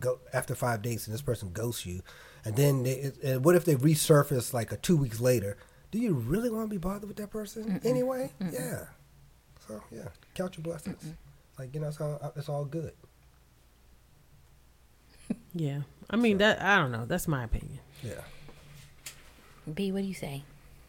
dates and this person ghosts you, and then and what if they resurface like 2 weeks later? Do you really want to be bothered with that person anyway? Yeah. So yeah, count your blessings. Like it's all good. Yeah. I mean, that, I don't know. That's my opinion. Yeah. B, what do you say?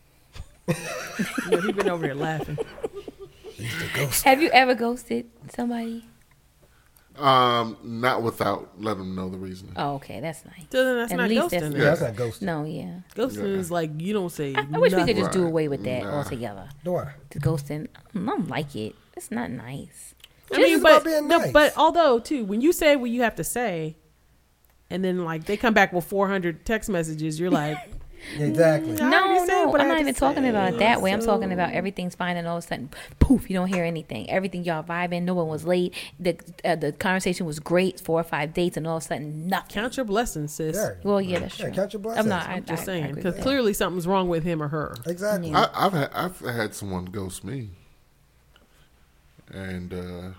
He's been over here laughing. He's the ghost. Have you ever ghosted somebody? Not without letting them know the reason. Oh, okay, that's nice. So then that's At not least ghosting. that's then. Yeah, that's not ghosting. No, yeah. Ghosting is like you don't say. I wish we could just do Right. away with that Nah. altogether. Do I? The ghosting, I don't like it. It's not nice. I mean, It's but about being nice. but although too, when you say what you have to say, and then like they come back with 400 text messages, you're like, Exactly. I already said what I I'm had not to even talking say, about it that way. I'm so- talking about everything's fine, and all of a sudden, poof, you don't hear anything. Everything y'all vibing, no one was late. The conversation was great, 4 or 5 dates, and all of a sudden, nothing. count your blessings, sis. Yeah. Well, yeah, that's Yeah, true. count your blessings. I'm not. I'm Just I saying, agree because with that. clearly something's wrong with him or her. Exactly. I've had someone ghost me, and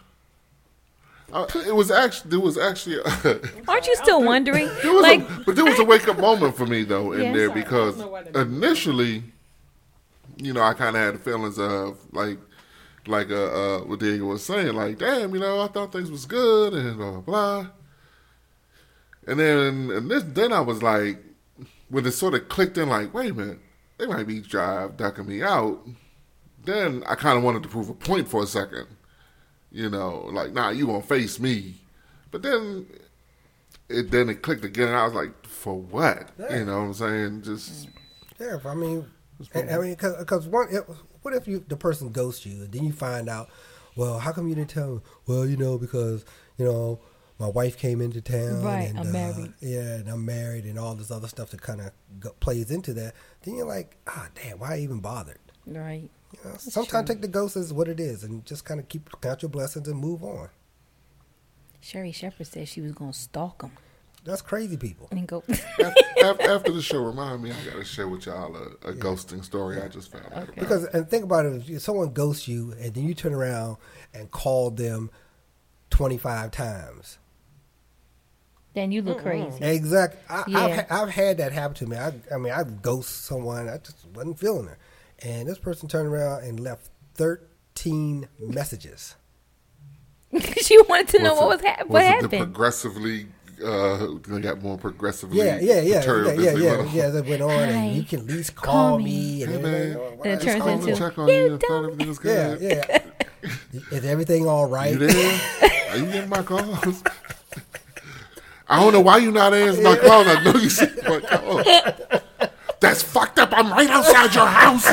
it was actually Aren't you still wondering? there was Like, but there was a wake up moment for me though in Yeah. there Sorry, because initially, I kind of had the feelings of like what Diego was saying, like, damn, I thought things was good and blah blah. And then I was like, when it sort of clicked in, like, wait a minute, they might be ducking me out. Then I kind of wanted to prove a point for a second, like, nah, you won't face me. But then it clicked again, and I was like, for what? Yeah. You know what I'm saying? Just Yeah, I mean, because what if the person ghosts you and then you find out, well, how come you didn't tell me? Well, because my wife came into town, Right, and I'm married. Yeah, and I'm married, and all this other stuff that kind of plays into that. Then you're like, damn, why I even bothered? right. Sometimes take the ghost as what it is, and just kind of count your blessings and move on. Sherry Shepherd said she was gonna stalk him That's crazy people. and go. after the show, remind me, I got to share with y'all a ghosting story I just found out about. Because and think about it, if someone ghosts you and then you turn around and call them 25 times. Then you look crazy. Exactly. Yeah. I've had that happen to me. I mean, I ghost someone. I just wasn't feeling her, and this person turned around and left 13 messages. She wanted to know what it the happened. progressively, they got more progressively Yeah. perturbed as they went on. Yeah, that went on, Hi. and you can at least call me. me. And Hey, everything. man. What And it I- turns Call and into, check on "You you and thought don't-" everything was Yeah, good. yeah. Is everything all right? You there? Are you getting my calls? I don't know why you not answering my call. I know you see my call. That's fucked up. I'm right outside your house.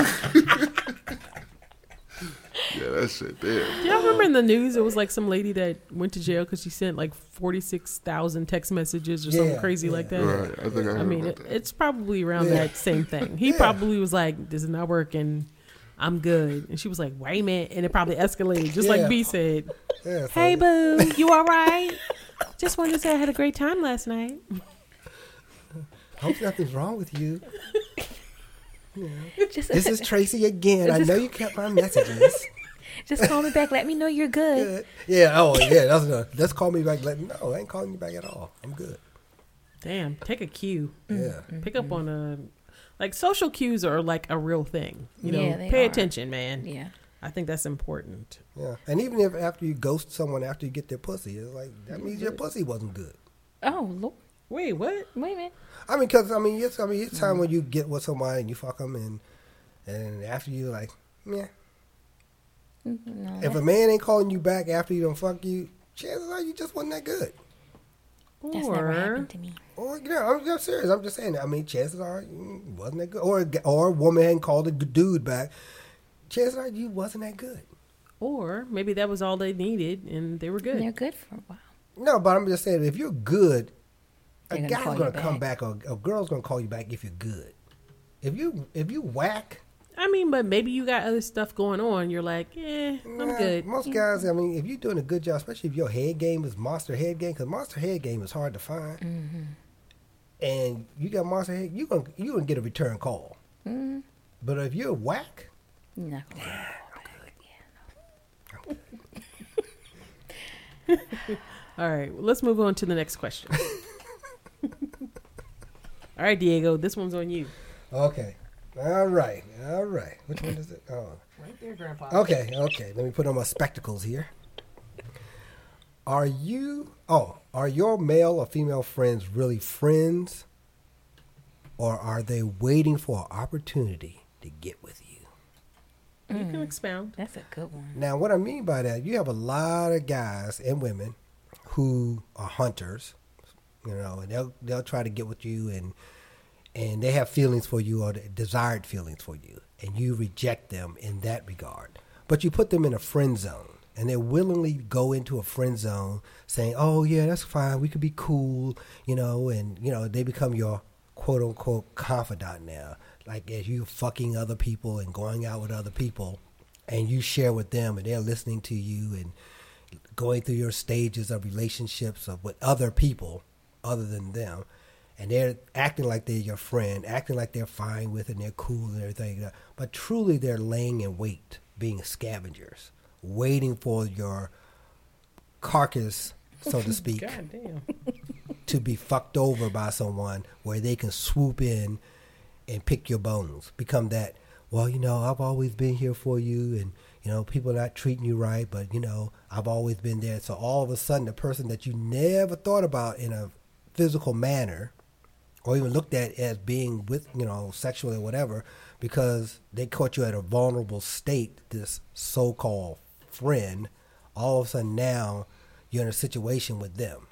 Yeah, that shit there. Do y'all remember in the news it was like some lady that went to jail because she sent like 46,000 text messages or something Yeah, crazy yeah. like that? Right. I think I heard I mean, about that. it's probably around Yeah. that same thing. He Yeah. probably was like, "This is not working. I'm good," and she was like, "Wait a minute," and it probably escalated, just Yeah. like B said. Yeah, so- "Hey, boo, you all right? Just wanted to say I had a great time last night." Hope nothing's wrong with you. Just, This is Tracy again. I Just- know you kept my messages. just call me back. Let me know you're good. Good. Yeah. Oh, yeah. That's enough. Let's call me back. No, I ain't calling you back at all. I'm good. Damn, take a cue. Yeah. Pick up on like social cues are like a real thing. You know, Yeah, they pay are. attention, man. Yeah. I think that's important. Yeah. And even if after you ghost someone after you get their pussy, it's like that means your pussy wasn't good. Oh, Lord. Wait, what? Wait a minute. I mean, because it's time when you get with somebody and you fuck them and after you like, yeah. No. If a man ain't calling you back after he done fuck you, chances are you just wasn't that good. That's never happened to me. Or I'm just serious. I'm just saying. I mean, chances are you wasn't that good. Or a woman hadn't called a dude back. Chances are you wasn't that good. Or maybe that was all they needed and they were good. And they're good for a while. No, but I'm just saying if you're good, a They're gonna guy's call gonna you come back. back, or a girl's gonna call you back if you're good. If you whack, I mean, but maybe you got other stuff going on. You're like, I'm nah, good. Most guys, I mean, if you're doing a good job, especially if your head game is monster head game, because monster head game is hard to find, Mm-hmm. and you got monster head, you gonna get a return call. Mm-hmm. But if you're whack, You're not gonna All right, well, let's move on to the next question. All right, Diego, this one's on you. okay, all right. Which one is it? Oh, Right there, Grandpa. okay. Let me put on my spectacles here. Are your male or female friends really friends, or are they waiting for an opportunity to get with you? You can expound. That's a good one. Now, what I mean by that, you have a lot of guys and women who are hunters, and they'll try to get with you, and they have feelings for you or desired feelings for you, and you reject them in that regard. But you put them in a friend zone, and they willingly go into a friend zone saying, oh, yeah, that's fine, we could be cool, and they become your quote-unquote confidant now. Like, as you fucking other people and going out with other people, and you share with them, and they're listening to you and going through your stages of relationships with other people other than them, and they're acting like they're your friend, acting like they're fine with it and they're cool and everything. But truly they're laying in wait, being scavengers, waiting for your carcass, so to speak, to be fucked over by someone where they can swoop in and pick your bones. Become that, well, I've always been here for you, and, people are not treating you right, but, I've always been there. So all of a sudden, the person that you never thought about in a physical manner or even looked at as being with, sexually or whatever, because they caught you at a vulnerable state, this so-called friend, all of a sudden now you're in a situation with them.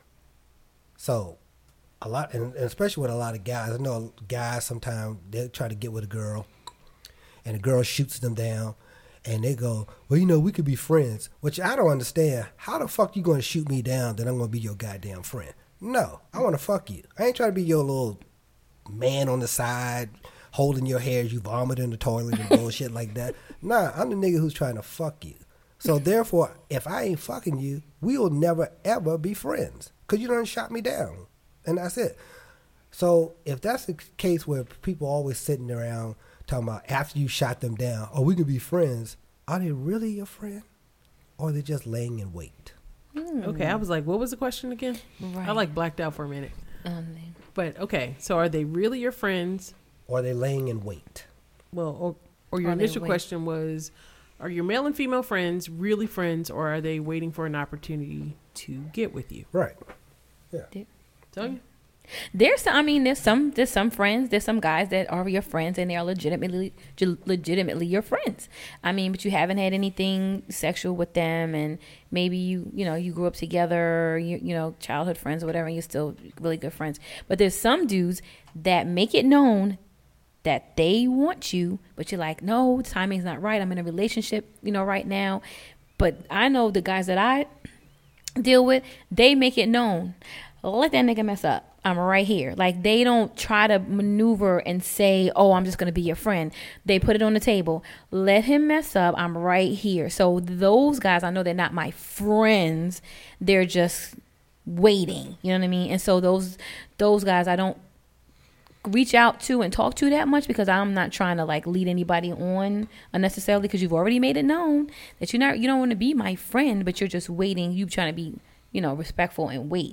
So a lot, and especially with a lot of guys, I know guys sometimes they try to get with a girl and the girl shoots them down and they go, well, we could be friends, which I don't understand. How the fuck you going to shoot me down that I'm going to be your goddamn friend? No, I want to fuck you. I ain't trying to be your little man on the side holding your hair as you vomit in the toilet and bullshit like that. Nah, I'm the nigga who's trying to fuck you. So therefore, if I ain't fucking you, we'll never ever be friends because you done shot me down. And that's it. So if that's the case where people always sitting around talking about after you shot them down, we can be friends, are they really your friend? Or are they just laying in wait? Okay, I was like, what was the question again? Right. I blacked out for a minute. But okay, so are they really your friends? Or are they laying in wait? Well, or your initial question was, are your male and female friends really friends, or are they waiting for an opportunity to get with you? Right. Yeah. Tanya? There's some friends, there's some guys that are your friends and they are legitimately your friends. I mean, but you haven't had anything sexual with them, and maybe you grew up together, childhood friends or whatever, and you're still really good friends. But there's some dudes that make it known that they want you, but you're like, no, timing's not right. I'm in a relationship, right now. But I know the guys that I deal with, they make it known. Let that nigga mess up. I'm right here. Like, they don't try to maneuver and say, oh, I'm just going to be your friend. They put it on the table. Let him mess up. I'm right here. So those guys, I know they're not my friends. They're just waiting. You know what I mean? And so those guys I don't reach out to and talk to that much, because I'm not trying to lead anybody on unnecessarily, because you've already made it known that you don't want to be my friend, but you're just waiting. You trying to be respectful and wait.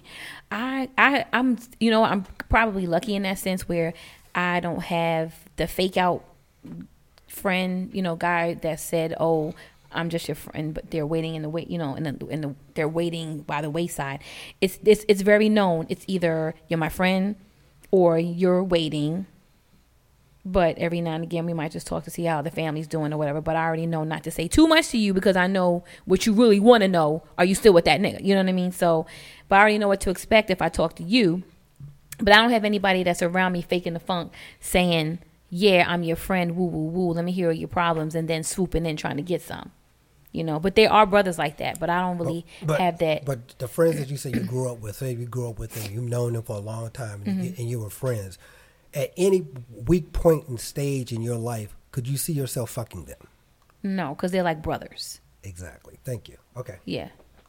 I'm probably lucky in that sense where I don't have the fake out friend, guy that said, oh, I'm just your friend, but they're waiting in the wait, they're waiting by the wayside. It's very known. It's either you're my friend or you're waiting. But every now and again, we might just talk to see how the family's doing or whatever. But I already know not to say too much to you, because I know what you really want to know. Are you still with that nigga? You know what I mean? So, but I already know what to expect if I talk to you. But I don't have anybody that's around me faking the funk, saying, yeah, I'm your friend, woo, woo, woo. Let me hear your problems, and then swooping in trying to get some. But there are brothers like that. But I don't really have that. But the friends that you say you grew up with, and you've known them for a long time, and you were friends. At any weak point and stage in your life, could you see yourself fucking them? No, because they're like brothers. Exactly. Thank you. Okay. Yeah.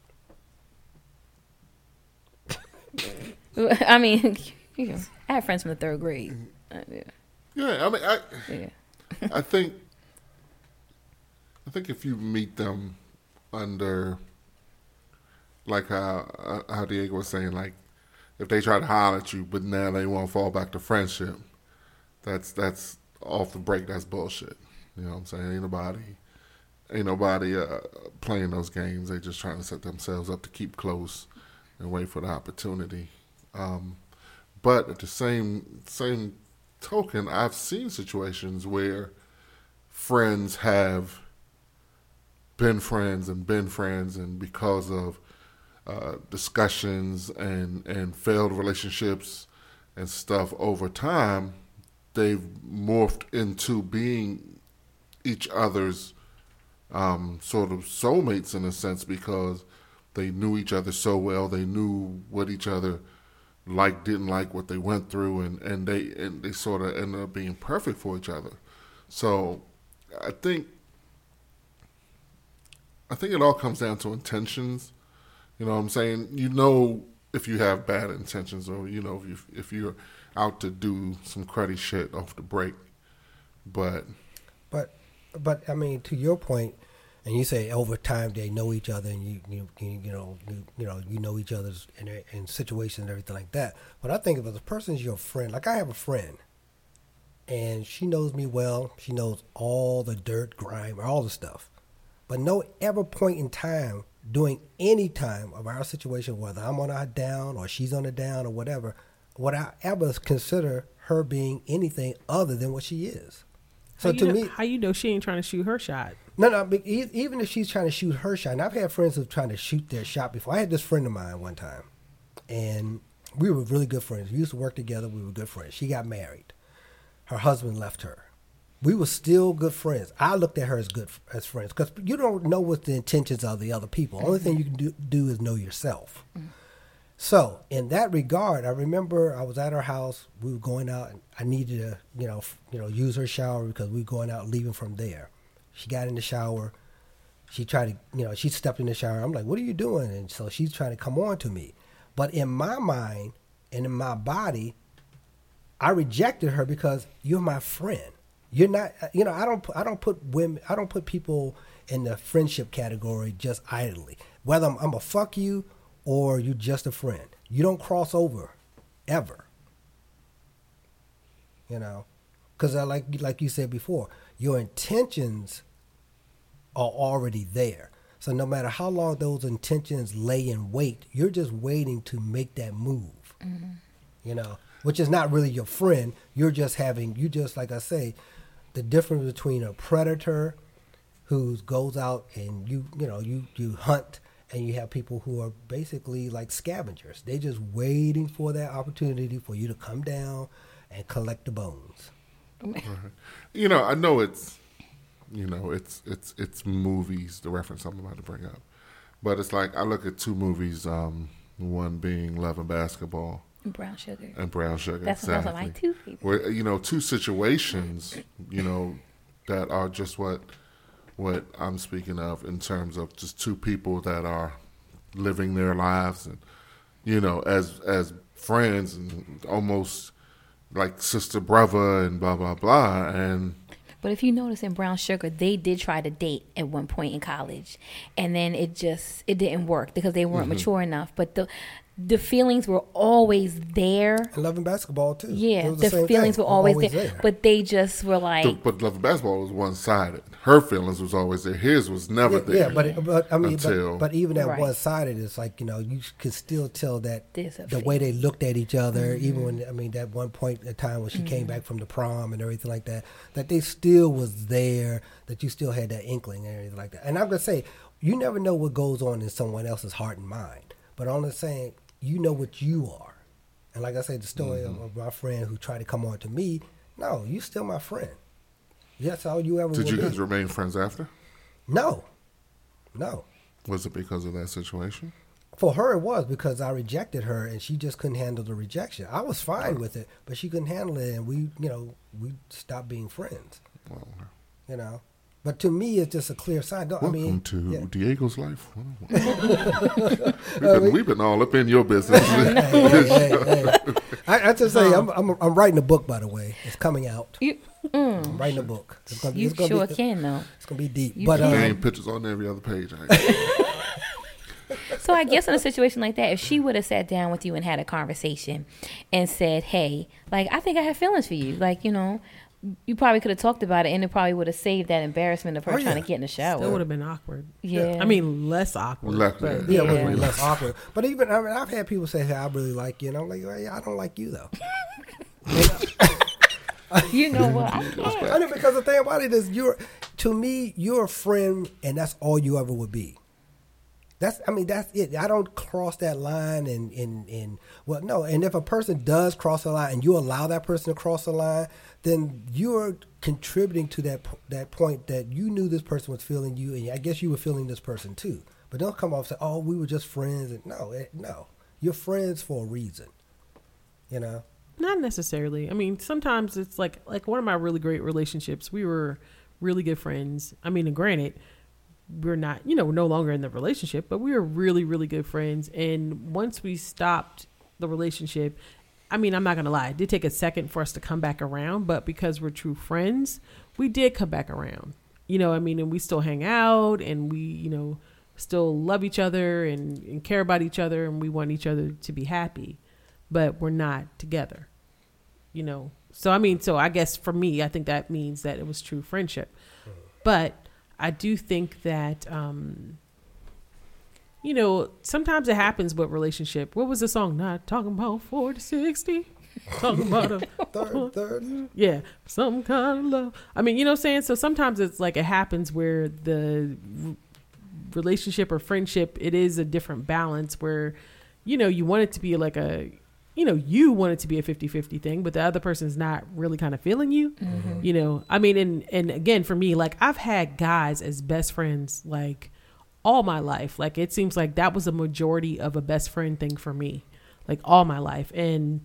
I mean, I have friends from the third grade. Yeah, I mean, I think if you meet them under, like how Diego was saying, like, if they try to holler at you, but now they want to fall back to friendship, that's off the break. That's bullshit. You know what I'm saying? Ain't nobody playing those games. They just trying to set themselves up to keep close and wait for the opportunity. But at the same token, I've seen situations where friends have been friends, and because of discussions and failed relationships and stuff over time, they've morphed into being each other's sort of soulmates in a sense, because they knew each other so well. They knew what each other liked, didn't like, what they went through, and they sort of ended up being perfect for each other. So I think it all comes down to intentions. You know what I'm saying? You know, if you have bad intentions, or you know, if you're out to do some cruddy shit off the break. But I mean, to your point, and you say over time they know each other, and you know each other's in situations and everything like that. But I think if a person's your friend, like I have a friend, and she knows me well, she knows all the dirt, grime, all the stuff. But no ever point in time during any time of our situation, whether I'm on a down or she's on a down or whatever, would I ever consider her being anything other than what she is. So how you know she ain't trying to shoot her shot? No, but even if she's trying to shoot her shot, and I've had friends who've trying to shoot their shot before. I had this friend of mine one time, and we were really good friends. We used to work together. We were good friends. She got married. Her husband left her. We were still good friends. I looked at her as friends, because you don't know what the intentions of the other people. Only thing you can do is know yourself. So in that regard, I remember I was at her house. We were going out, and I needed to, use her shower because we were going out, leaving from there. She got in the shower. She tried to, she stepped in the shower. I'm like, "What are you doing?" And so she's trying to come on to me, but in my mind and in my body, I rejected her because you're my friend. You're not, I don't put people in the friendship category just idly. Whether I'm a fuck you or you just a friend. You don't cross over, ever. Because like you said before, your intentions are already there. So no matter how long those intentions lay in wait, you're just waiting to make that move. Which is not really your friend. You're just like I say, the difference between a predator who goes out and you hunt, and you have people who are basically like scavengers. They're just waiting for that opportunity for you to come down and collect the bones. I know it's movies, the reference I'm about to bring up. But it's like I look at two movies, one being Love and Basketball. Brown Sugar. And Brown Sugar, That's exactly. also my two favorites. Where, two situations, that are just what I'm speaking of in terms of just two people that are living their lives and, as friends and almost like sister, brother and blah, blah, blah. But if you notice in Brown Sugar, they did try to date at one point in college, and then it didn't work because they weren't mature enough. But the feelings were always there. And Love and Basketball too. Yeah, the feelings were always there. But they just were like. But Love and Basketball was one-sided. Her feelings was always there. His was never there. Yeah, but even at one-sided, it's like you could still tell that the way they looked at each other, even when that one point in time when she came back from the prom and everything like that they still was there, that you still had that inkling and everything like that. And I'm gonna say, you never know what goes on in someone else's heart and mind, but I'm just saying, you know what you are. And like I said, the story of my friend who tried to come on to me, no, you still my friend. That's all you ever Did you guys be. remain friends after? No. Was it because of that situation? For her, it was because I rejected her, and she just couldn't handle the rejection. I was fine with it, but she couldn't handle it, and we stopped being friends. Well, But to me, it's just a clear sign. Welcome to Diego's Life. We've been all up in your business. Hey. I just say, I'm writing a book, by the way. It's coming out. I'm writing a book. It's gonna be, can, though. It's going to be deep. There ain't pictures on every other page. So I guess in a situation like that, if she would have sat down with you and had a conversation and said, "Hey, like, I think I have feelings for you," like, you probably could have talked about it, and it probably would have saved that embarrassment of her trying to get in the shower. It would have been awkward. Yeah. I mean, less awkward. It would have been less awkward. But even, I've had people say, "Hey, I really like you," and I'm like, "Well, yeah, I don't like you, though." You know what? I know, because the thing about it is, to me, you're a friend, and that's all you ever would be. That's it. I don't cross that line and well, no. And if a person does cross the line and you allow that person to cross the line, then you're contributing to that point that you knew this person was feeling you, and I guess you were feeling this person too. But don't come off and say, "Oh, we were just friends." And no, you're friends for a reason. You know. Not necessarily. I mean, sometimes it's like one of my really great relationships. We were really good friends. I mean, and granted, we're not, we're no longer in the relationship, but we were really, really good friends. And once we stopped the relationship, I mean, I'm not going to lie, it did take a second for us to come back around, but because we're true friends, we did come back around. I mean, and we still hang out and we, still love each other and care about each other, and we want each other to be happy, but we're not together, So, I mean, I guess for me, I think that means that it was true friendship. But I do think that, sometimes it happens with relationship. What was the song? Not talking about 40, 60. Talking about a third. Yeah, some kind of love. I mean, you know what I'm saying? So sometimes it's like it happens where the relationship or friendship, it is a different balance where, you want it to be like you want it to be a 50-50 thing, but the other person's not really kind of feeling you, I mean, and again, for me, like I've had guys as best friends, like all my life. Like it seems like that was a majority of a best friend thing for me, like all my life. And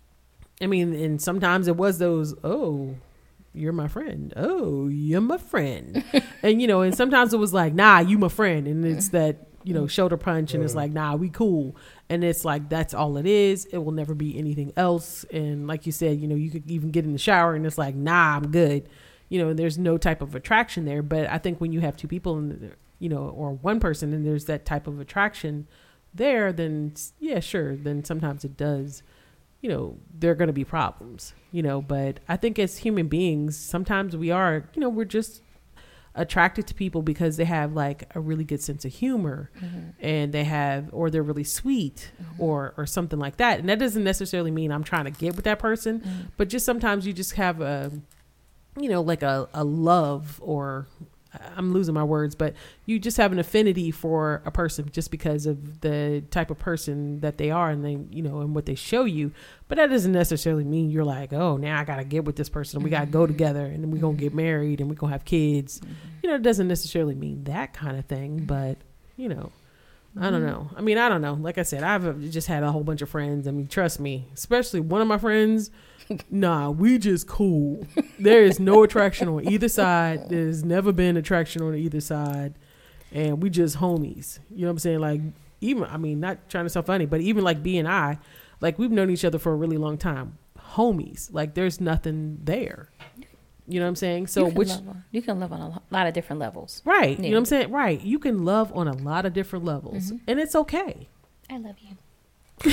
I mean, and sometimes it was those, oh, you're my friend. Oh, you're my friend. And, and sometimes it was like, nah, you my friend. And it's that, shoulder punch and it's like, nah, we cool. And it's like, that's all it is. It will never be anything else. And like you said, you could even get in the shower and it's like, nah, I'm good. There's no type of attraction there. But I think when you have two people and, or one person and there's that type of attraction there, then yeah, sure. Then sometimes it does, there are going to be problems, but I think as human beings, sometimes we are, we're just attracted to people because they have like a really good sense of humor and or they're really sweet or something like that. And that doesn't necessarily mean I'm trying to get with that person, but just sometimes you just have a, like a love, or I'm losing my words, but you just have an affinity for a person just because of the type of person that they are and they, and what they show you. But that doesn't necessarily mean you're like, oh, now I got to get with this person. We got to go together and we're going to get married and we're going to have kids. It doesn't necessarily mean that kind of thing, but, I don't know. I mean, I don't know. Like I said, I've just had a whole bunch of friends. I mean, trust me, especially one of my friends. Nah, we just cool. There is no attraction on either side. There's never been attraction on either side. And we just homies. You know what I'm saying? Like, even, I mean, not trying to sound funny, but even like B and I, like we've known each other for a really long time. Homies. Like there's nothing there. You know what I'm saying? So you can love on a lot of different levels. Right. Yeah. You know what I'm saying? Right. You can love on a lot of different levels. And it's okay. I love you.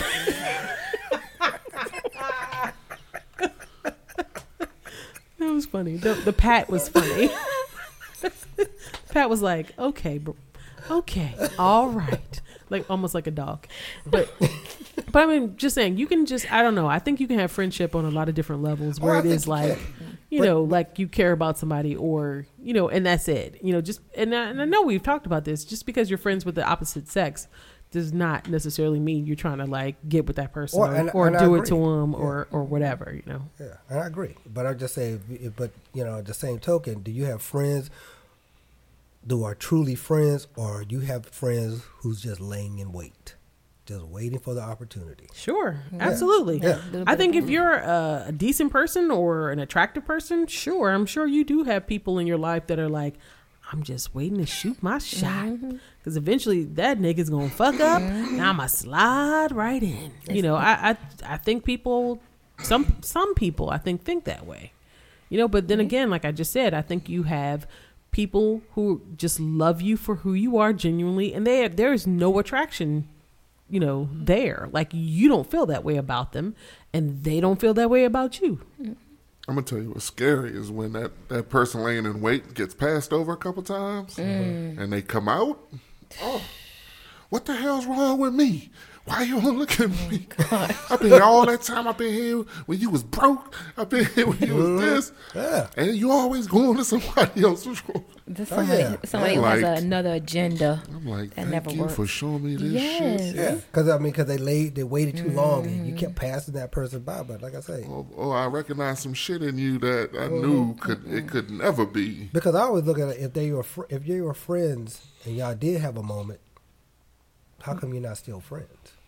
That was funny. The Pat was funny. Pat was like, okay, bro. Okay. All right. Like almost like a dog. But I mean, just saying, you can just, I don't know. I think you can have friendship on a lot of different levels where it is like, like you care about somebody or, and that's it. Just, and I know we've talked about this, just because you're friends with the opposite sex does not necessarily mean you're trying to like get with that person or do it to them or whatever, Yeah, and I agree. But I just say, but the same token, do you have friends who are truly friends, or you have friends who's just laying in wait, just waiting for the opportunity? Sure, absolutely. Yeah. I think if you're a decent person or an attractive person, sure, I'm sure you do have people in your life that are like, I'm just waiting to shoot my shot. Because eventually that nigga's going to fuck up. Now I'm going to slide right in. I think people, some people, I think that way. But then again, like I just said, I think you have people who just love you for who you are genuinely. And there is no attraction, there. Like you don't feel that way about them. And they don't feel that way about you. I'm going to tell you what's scary is when that person laying in wait gets passed over a couple times and they come out. Oh, what the hell's wrong with me? Why you don't look at me? I've been here all that time. I've been here when you was broke. I've been here when you was this. Yeah. And you always going to somebody else. What's wrong? Somebody who Like- has another agenda. I'm like, That thank never you for works. showing me this Yes. shit. Yeah, because they waited too long, and you kept passing that person by. But like I say, Oh, I recognize some shit in you that I knew could never be. because I always look at it, if you were friends and y'all did have a moment, how come you're not still friends?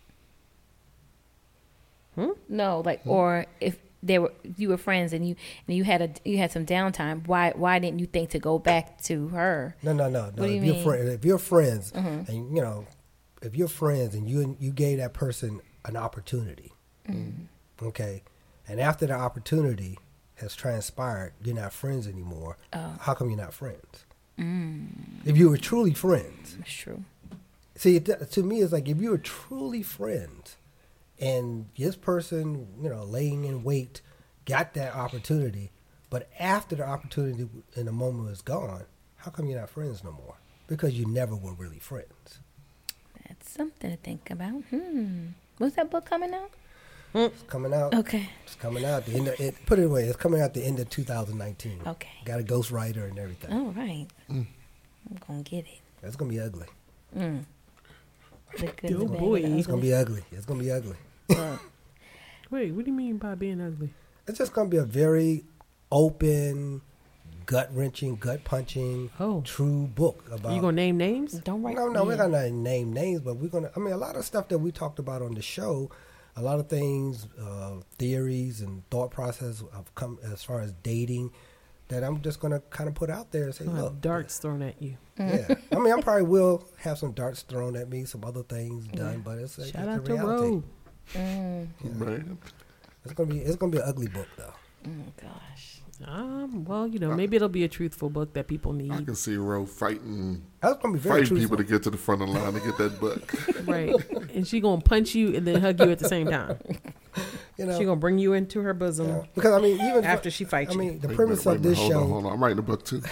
No, like, or if you were friends and you had some downtime, why didn't you think to go back to her? No. What do you If mean? if you're friends, and if you're friends and you gave that person an opportunity, okay, and after the opportunity has transpired, you're not friends anymore. How come you're not friends? If you were truly friends, That's true. see, to me, it's like if you were truly friends, and this person, laying in wait, got that opportunity, but after the opportunity in the moment was gone, how come you're not friends no more? Because you never were really friends. That's something to think about. When's that book coming out? It's coming out. Okay. It's coming out. Put it away. It's coming out the end of 2019. Okay. Got a ghostwriter and everything. All right. I'm gonna get it. It's gonna be ugly. The good, Oh, the bad, boy. the It's gonna ugly. be ugly. It's gonna be ugly. Wait, what do you mean by being ugly? It's just gonna be a very open, gut wrenching, gut punching, Oh. true book about. Are you gonna name names? Don't write. No, we're gonna name names, but we're gonna. I mean, a lot of stuff that we talked about on the show, a lot of things, theories and thought process have come as far as dating, that I'm just gonna kind of put out there and say, I'll have look, darts thrown at you. yeah. I mean, I probably will have some darts thrown at me, some other things done, but it's Shout it's out a to reality. Roe. Man. It's gonna be an ugly book though. Oh gosh. Well, maybe it'll be a truthful book that people I need. can see Ro fighting That's gonna be very people truthful. to get to the front of the line to get that book. Right. And she gonna punch you and then hug you at the same time. You know, She gonna bring you into her bosom yeah. Because I mean, even after she fights I you. mean, the Wait a premise minute, of this hold on, show. hold on. I'm writing a book too.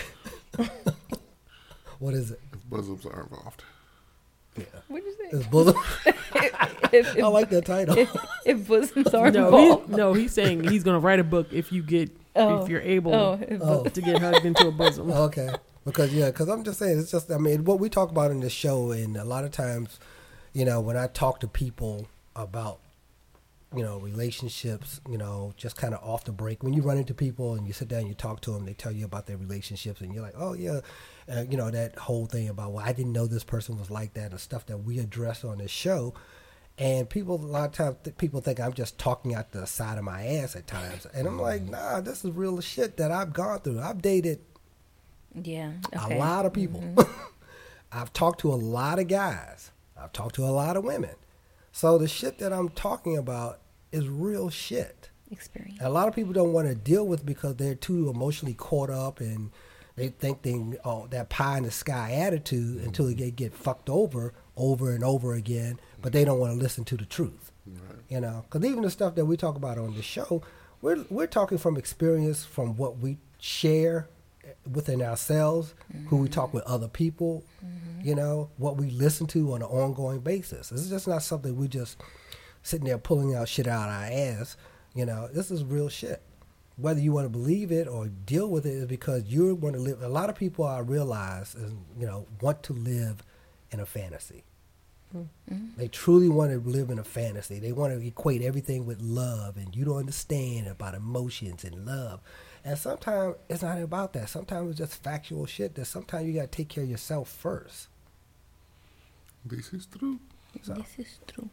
What is it? If bosoms are involved. What did you say? It's bosom. If, I like that title. if bosoms are No, involved. he's saying he's gonna write a book if you're able to get hugged into a bosom. Okay. Because I'm just saying, it's just, I mean, what we talk about in this show, and a lot of times, when I talk to people about, relationships, just kind of off the break, when you run into people and you sit down and you talk to them, they tell you about their relationships, and you're like, oh, yeah, that whole thing about, well, I didn't know this person was like that, and stuff that we address on this show. And people, a lot of times, people think I'm just talking out the side of my ass at times. And I'm like, nah, this is real shit that I've gone through. I've dated Yeah. a Okay. lot of people. I've talked to a lot of guys. I've talked to a lot of women. So the shit that I'm talking about is real shit. Experience. And a lot of people don't want to deal with it because they're too emotionally caught up and they think that pie in the sky attitude until they get fucked over and over again, but they don't want to listen to the truth. Right. Because even the stuff that we talk about on the show, we're talking from experience, from what we share within ourselves, who we talk with other people, what we listen to on an ongoing basis. This is just not something we just sitting there pulling out shit out our ass. This is real shit. Whether you want to believe it or deal with it is because you want to live. A lot of people, I realize, want to live in a fantasy. They truly want to live in a fantasy. They want to equate everything with love, and you don't understand about emotions and love. And sometimes it's not about that. Sometimes it's just factual shit that sometimes you got to take care of yourself first. This is true. So, This is true.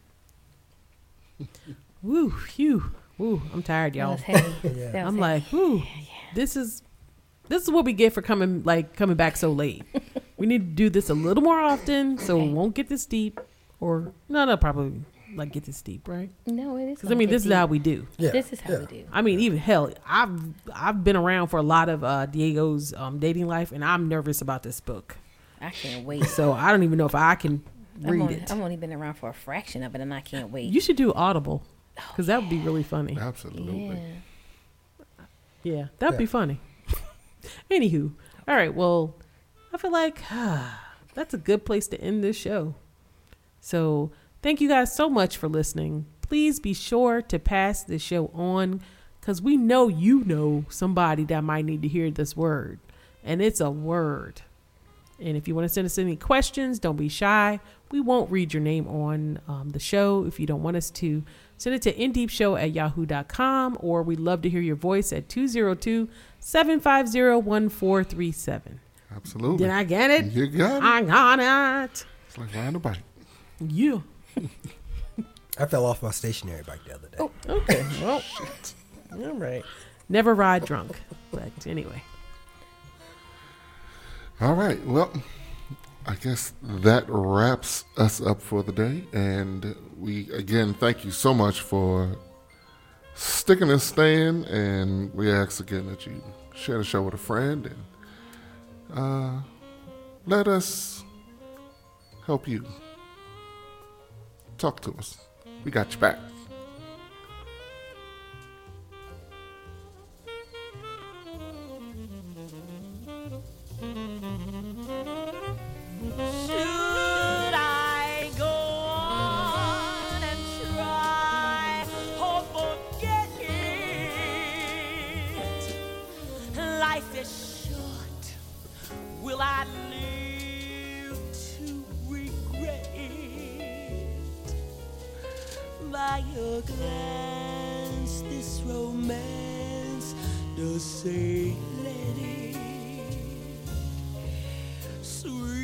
Woo, phew. Woo, I'm tired, That y'all. was heavy. Yeah. That was I'm heavy. like, whoo, this is what we get for coming back so late. We need to do this a little more often so it won't get this deep. Or no, probably get this deep, right? No, it is. Because this is how we do. yeah, This is how yeah. we do. I mean, even hell, I've been around for a lot of Diego's dating life, and I'm nervous about this book. I can't wait. So I don't even know if I can read it. I've only been around for a fraction of it, and I can't wait. You should do Audible, because that would be really funny. Absolutely. Yeah. Yeah, that'd be funny. Anywho, all right. Well, I feel like that's a good place to end this show. So thank you guys so much for listening. Please be sure to pass the show on, because we know you know somebody that might need to hear this word. And it's a word. And if you want to send us any questions, don't be shy. We won't read your name on the show. If you don't want us to, send it to indeepshow@yahoo.com, or we'd love to hear your voice at 202-750-1437. Absolutely. Did I get it? You got it. I got it. It's like riding a bike. Yeah. I fell off my stationary bike the other day. Oh, okay. Well, all right. Never ride drunk. But anyway. All right. Well, I guess that wraps us up for the day. And we, again, thank you so much for sticking and staying. And we ask again that you share the show with a friend and let us help you. Talk to us. We got your back. Should I go on and try or forget it? Life is short. Will I live to regret it? By your glance, this romance does say let it. Sweet